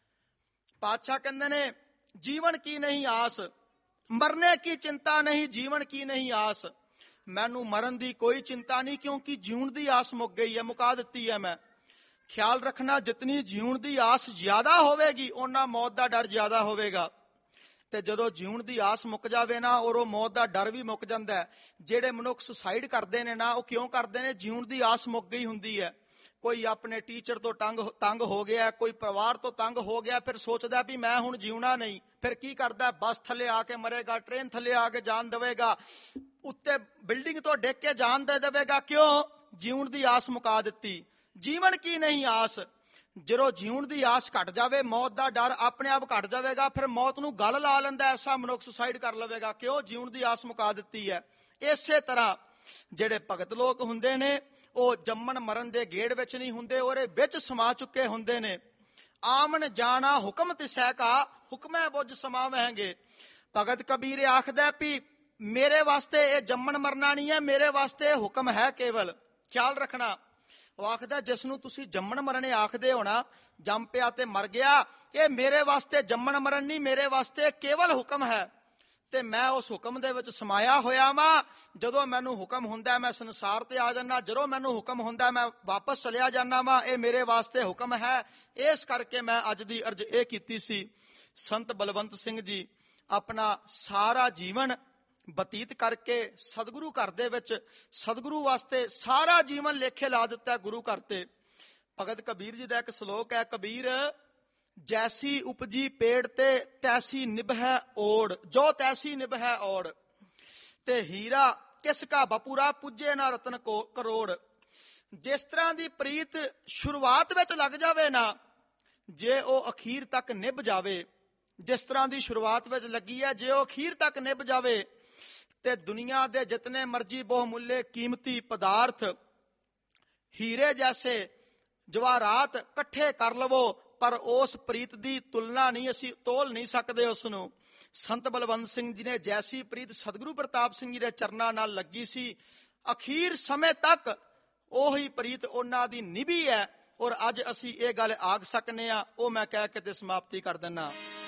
ਪਾਤਸ਼ਾਹ ਕਹਿੰਦੇ ਨੇ ਜੀਵਨ ਕੀ ਨਹੀਂ ਆਸ, ਮਰਨੇ ਕੀ ਚਿੰਤਾ ਨਹੀਂ, ਜੀਵਨ ਕੀ ਨਹੀਂ ਆਸ। ਮੈਨੂੰ ਮਰਨ ਦੀ ਕੋਈ ਚਿੰਤਾ ਨਹੀਂ, ਕਿਉਂਕਿ ਜਿਉਣ ਦੀ ਆਸ ਮੁੱਕ ਗਈ ਹੈ, ਮੁਕਾ ਦਿੱਤੀ ਹੈ ਮੈਂ। ਖਿਆਲ ਰੱਖਣਾ, ਜਿਤਨੀ ਜਿਉਣ ਦੀ ਆਸ ਜ਼ਿਆਦਾ ਹੋਵੇਗੀ ਉਹਨਾਂ ਮੌਤ ਦਾ ਡਰ ਜ਼ਿਆਦਾ ਹੋਵੇਗਾ। ਤੇ ਜਦੋਂ ਜਿਉਣ ਦੀ ਆਸ ਮੁੱਕ ਜਾਵੇ ਨਾ, ਔਰ ਉਹ ਮੌਤ ਦਾ ਡਰ ਵੀ ਮੁੱਕ ਜਾਂਦਾ ਹੈ। ਜਿਹੜੇ ਮਨੁੱਖ ਸੁਸਾਈਡ ਕਰਦੇ ਨੇ ਨਾ, ਉਹ ਕਿਉਂ ਕਰਦੇ ਨੇ? ਜਿਉਣ ਦੀ ਆਸ ਮੁੱਕ ਗਈ ਹੁੰਦੀ ਹੈ। ਕੋਈ ਆਪਣੇ ਟੀਚਰ ਤੋਂ ਤੰਗ ਹੋ ਗਿਆ, ਕੋਈ ਪਰਿਵਾਰ ਤੋਂ ਤੰਗ ਹੋ ਗਿਆ, ਫਿਰ ਸੋਚਦਾ ਵੀ ਮੈਂ ਹੁਣ ਜਿਉਣਾ ਨਹੀਂ। ਫਿਰ ਕੀ ਕਰਦਾ? ਬੱਸ ਥੱਲੇ ਆ ਕੇ ਮਰੇਗਾ, ਟ੍ਰੇਨ ਥੱਲੇ ਆ ਕੇ ਜਾਨ ਦੇਵੇਗਾ, ਉੱਤੇ ਬਿਲਡਿੰਗ ਤੋਂ ਡਿੱਗ ਕੇ ਜਾਨ ਦੇ ਦੇਵੇਗਾ। ਕਿਉਂ? ਜਿਉਣ ਦੀ ਆਸ ਮੁਕਾ ਦਿੱਤੀ। ਜੀਵਨ ਕੀ ਨਹੀਂ ਆਸ। ਜਦੋਂ ਜਿਉਣ ਦੀ ਆਸ ਘਟ ਜਾਵੇ, ਮੌਤ ਦਾ ਡਰ ਆਪਣੇ ਆਪ ਘਟ ਜਾਵੇਗਾ, ਫਿਰ ਮੌਤ ਨੂੰ ਗਲ ਲਾ ਲੈਂਦਾ ਐਸਾ ਮਨੁੱਖ ਸੁਸਾਈਡ ਕਰ ਲਵੇਗਾ। ਕਿਉਂ? ਜਿਉਣ ਦੀ ਆਸ ਮੁਕਾ ਦਿੱਤੀ ਹੈ। ਇਸੇ ਤਰ੍ਹਾਂ ਜਿਹੜੇ ਭਗਤ ਲੋਕ ਹੁੰਦੇ ਨੇ, ਉਹ ਜੰਮਣ ਮਰਨ ਦੇ ਗੇੜ ਵਿੱਚ ਨਹੀਂ ਹੁੰਦੇ, ਉਹਦੇ ਵਿੱਚ ਸਮਾ ਚੁੱਕੇ ਹੁੰਦੇ ਨੇ। ਆਮਨ ਜਾਣਾ ਹੁਕਮ ਤਿਸੈ ਕਾ, ਹੁਕਮੈ ਬੁਝ ਸਮਾਵਹਿੰਗੇ। ਭਗਤ ਕਬੀਰ ਆਖਦਾ ਵੀ ਮੇਰੇ ਵਾਸਤੇ ਇਹ ਜੰਮਣ ਮਰਨਾ ਨਹੀਂ ਹੈ, ਮੇਰੇ ਵਾਸਤੇ ਹੁਕਮ ਹੈ ਕੇਵਲ। ਖਿਆਲ ਰੱਖਣਾ, ਉਹ ਆਖਦਾ ਜਿਸ ਨੂੰ ਤੁਸੀਂ ਜੰਮਣ ਮਰਨੇ ਆਖਦੇ ਹੋ ਨਾ, ਜੰਮ ਪਿਆ ਤੇ ਮਰ ਗਿਆ, ਇਹ ਮੇਰੇ ਵਾਸਤੇ ਜੰਮਣ ਮਰਨ ਨਹੀਂ, ਮੇਰੇ ਵਾਸਤੇ ਕੇਵਲ ਹੁਕਮ ਹੈ। ਤੇ ਮੈਂ ਉਸ ਹੁਕਮ ਦੇ ਵਿੱਚ ਸਮਾਇਆ ਹੋਇਆ ਵਾਂ। ਜਦੋਂ ਮੈਨੂੰ ਹੁਕਮ ਹੁੰਦਾ ਮੈਂ ਸੰਸਾਰ ਤੇ ਆ ਜਾਣਾ, ਜਦੋਂ ਮੈਨੂੰ ਹੁਕਮ ਹੁੰਦਾ ਮੈਂ ਵਾਪਸ ਚਲਿਆ ਜਾਣਾ ਵਾਂ। ਇਹ ਮੇਰੇ ਵਾਸਤੇ ਹੁਕਮ ਹੈ। ਇਸ ਕਰਕੇ ਮੈਂ ਅੱਜ ਦੀ ਅਰਜ਼ ਇਹ ਕੀਤੀ ਸੀ। ਸੰਤ ਬਲਵੰਤ ਸਿੰਘ ਜੀ ਆਪਣਾ ਸਾਰਾ ਜੀਵਨ ਬਤੀਤ ਕਰਕੇ ਸਤਿਗੁਰੂ ਘਰ ਦੇ ਵਿੱਚ, ਸਤਿਗੁਰੂ ਵਾਸਤੇ ਸਾਰਾ ਜੀਵਨ ਲੇਖੇ ਲਾ ਦਿੱਤਾ ਗੁਰੂ ਘਰ ਤੇ। ਭਗਤ ਕਬੀਰ ਜੀ ਦਾ ਇੱਕ ਸ਼ਲੋਕ ਹੈ, ਕਬੀਰ ਜੈਸੀ ਉਪਜੀ ਪੇੜ ਤੇ ਤੈਸੀ ਨਿਭੈ ਓੜ, ਜੋ ਤੈਸੀ ਨਿਭੈ ਓੜ। ਤੇ ਹੀਰਾ ਕਿਸ ਕਾ ਬਪੂਰਾ ਪੁੱਜੇ ਨਾ ਰਤਨ ਕੋ ਕਰੋੜ। ਜਿਸ ਤਰ੍ਹਾਂ ਦੀ ਪ੍ਰੀਤ ਸ਼ੁਰੂਆਤ ਵਿੱਚ ਲੱਗ ਜਾਵੇ ਨਾ, ਜੇ ਉਹ ਅਖੀਰ ਤੱਕ ਨਿਭ ਜਾਵੇ, ਜਿਸ ਤਰ੍ਹਾਂ ਦੀ ਸ਼ੁਰੂਆਤ ਵਿੱਚ ਲੱਗੀ ਹੈ, ਜੇ ਉਹ ਅਖੀਰ ਤੱਕ ਨਿਭ ਜਾਵੇ, ਤੇ ਦੁਨੀਆ ਦੇ ਜਿਤਨੇ ਮਰਜੀ ਬਹੁਮੁੱਲੇ ਕੀਮਤੀ ਪਦਾਰਥ, ਹੀਰੇ ਜੈਸੇ ਜਵਾਹਰਾਤ ਇਕੱਠੇ ਕਰ ਲਵੋ, ਪਰ ਉਸ ਪ੍ਰੀਤ ਦੀ ਤੁਲਨਾ ਨਹੀਂ, ਅਸੀਂ ਤੋਲ ਨਹੀਂ ਸਕਦੇ ਉਸ ਨੂੰ। ਸੰਤ ਬਲਵੰਤ ਸਿੰਘ ਜੀ ਨੇ ਜੈਸੀ ਪ੍ਰੀਤ ਸਤਿਗੁਰੂ ਪ੍ਰਤਾਪ ਸਿੰਘ ਜੀ ਦੇ ਚਰਨਾਂ ਨਾਲ ਲੱਗੀ ਸੀ, ਅਖੀਰ ਸਮੇਂ ਤੱਕ ਉਹੀ ਪ੍ਰੀਤ ਉਹਨਾਂ ਦੀ ਨਿਭੀ ਹੈ। ਔਰ ਅੱਜ ਅਸੀਂ ਇਹ ਗੱਲ ਆਖ ਸਕਨੇ ਆ, ਉਹ ਮੈਂ ਕਹਿ ਕੇ ਤੇ ਸਮਾਪਤੀ ਕਰ ਦਿੰਦਾ।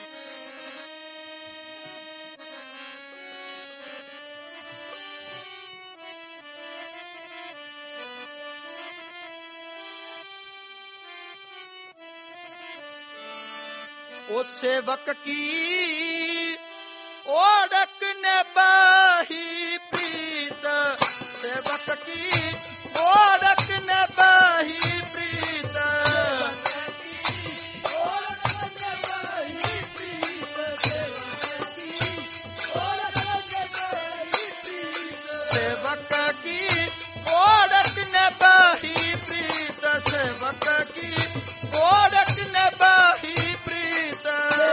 ਉਹ ਸੇਵਕ ਕੀ ਓੜਕ ਨੇ ਬਾਹੀ ਪ੍ਰੀਤ, ਸੇਵਕ ਕੀ ਓੜਕ ਨੇ ਬਾਹੀ ਪ੍ਰੀਤ, ਸੇਵਕ ਕੀ ਓੜਕ ਨੇ ਬਾਹੀ ਪ੍ਰੀਤ, ਸੇਵਕ ਕੀ ਓੜਕ ਨੇ ਬਾਹੀ ਪ੍ਰੀਤ,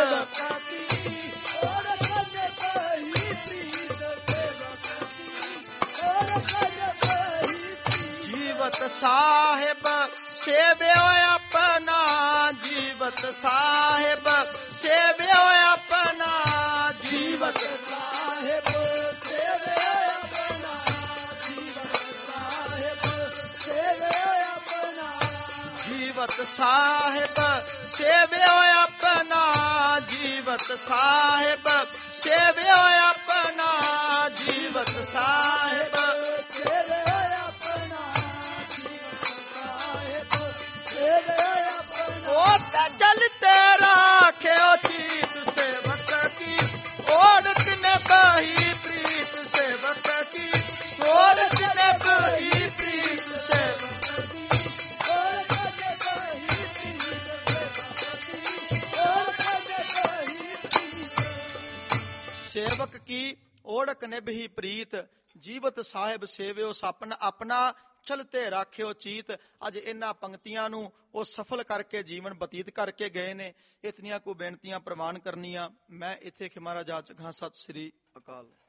ਜੀਵਤ ਸਾਹਿਬ ਸੇਵਿਓ ਆਪਣਾ, ਜੀਵਤ ਸਾਹਿਬ ਸੇਵਿਓ ਆਪਣਾ, ਜੀਵਤ ਸਾਹਿਬ ਸੇਵਿਓ ਆਪਣਾ, ਜੀਵਤ ਸਾਹਿਬ ਸੇਵਿਓ ਆਪਣਾ, ਜੀਵਤ ਸਾਹਿਬ ਸੇਵਿਓ ਆਪਣਾ, ਜੀਵਤ ਸਾਹਿਬ ਸੇਵਿਓ ਆਪਣਾ, ਜੀਵਤ ਸਾਹਿਬ ਸੇਵਿਓ ਆਪਣਾ, ਉਹ ਤੇ ਚਲਤੇ ਰਾਖਿਓ ਚੀਤ, ਸੇਵਕ ਕੀ ਓੜਕ ਨੇ ਬਾਹੀ ਪ੍ਰੀਤ, ਸੇਵਕ ਕੀ ਓੜਕ ਨੇ ਬਾਹੀ ਪ੍ਰੀਤ, ਸੇਵਕ ਕੀ ਓੜਕ ਨੇ ਬਾਹੀ ਪ੍ਰੀਤ, ਸੇਵਕ ਕੀ ਓੜਕ ਨਿਭੀ ਪ੍ਰੀਤ, ਜੀਵਤ ਸਾਹਿਬ ਸੇਵਿਓ ਸਪਨ ਆਪਣਾ, ਚਲਤੇ ਰਾਖਿਓ ਚੀਤ। ਅੱਜ ਇਹਨਾਂ ਪੰਕਤੀਆਂ ਨੂੰ ਉਹ ਸਫਲ ਕਰਕੇ ਜੀਵਨ ਬਤੀਤ ਕਰਕੇ ਗਏ ਨੇ। ਇਤਨੀਆਂ ਕੋ ਬੇਨਤੀਆਂ ਪ੍ਰਵਾਨ ਕਰਨੀਆਂ। ਮੈਂ ਇੱਥੇ ਖਿਮਾਰਾ ਜਾ ਚੁੱਕਾ। ਸਤਿ ਸ੍ਰੀ ਅਕਾਲ।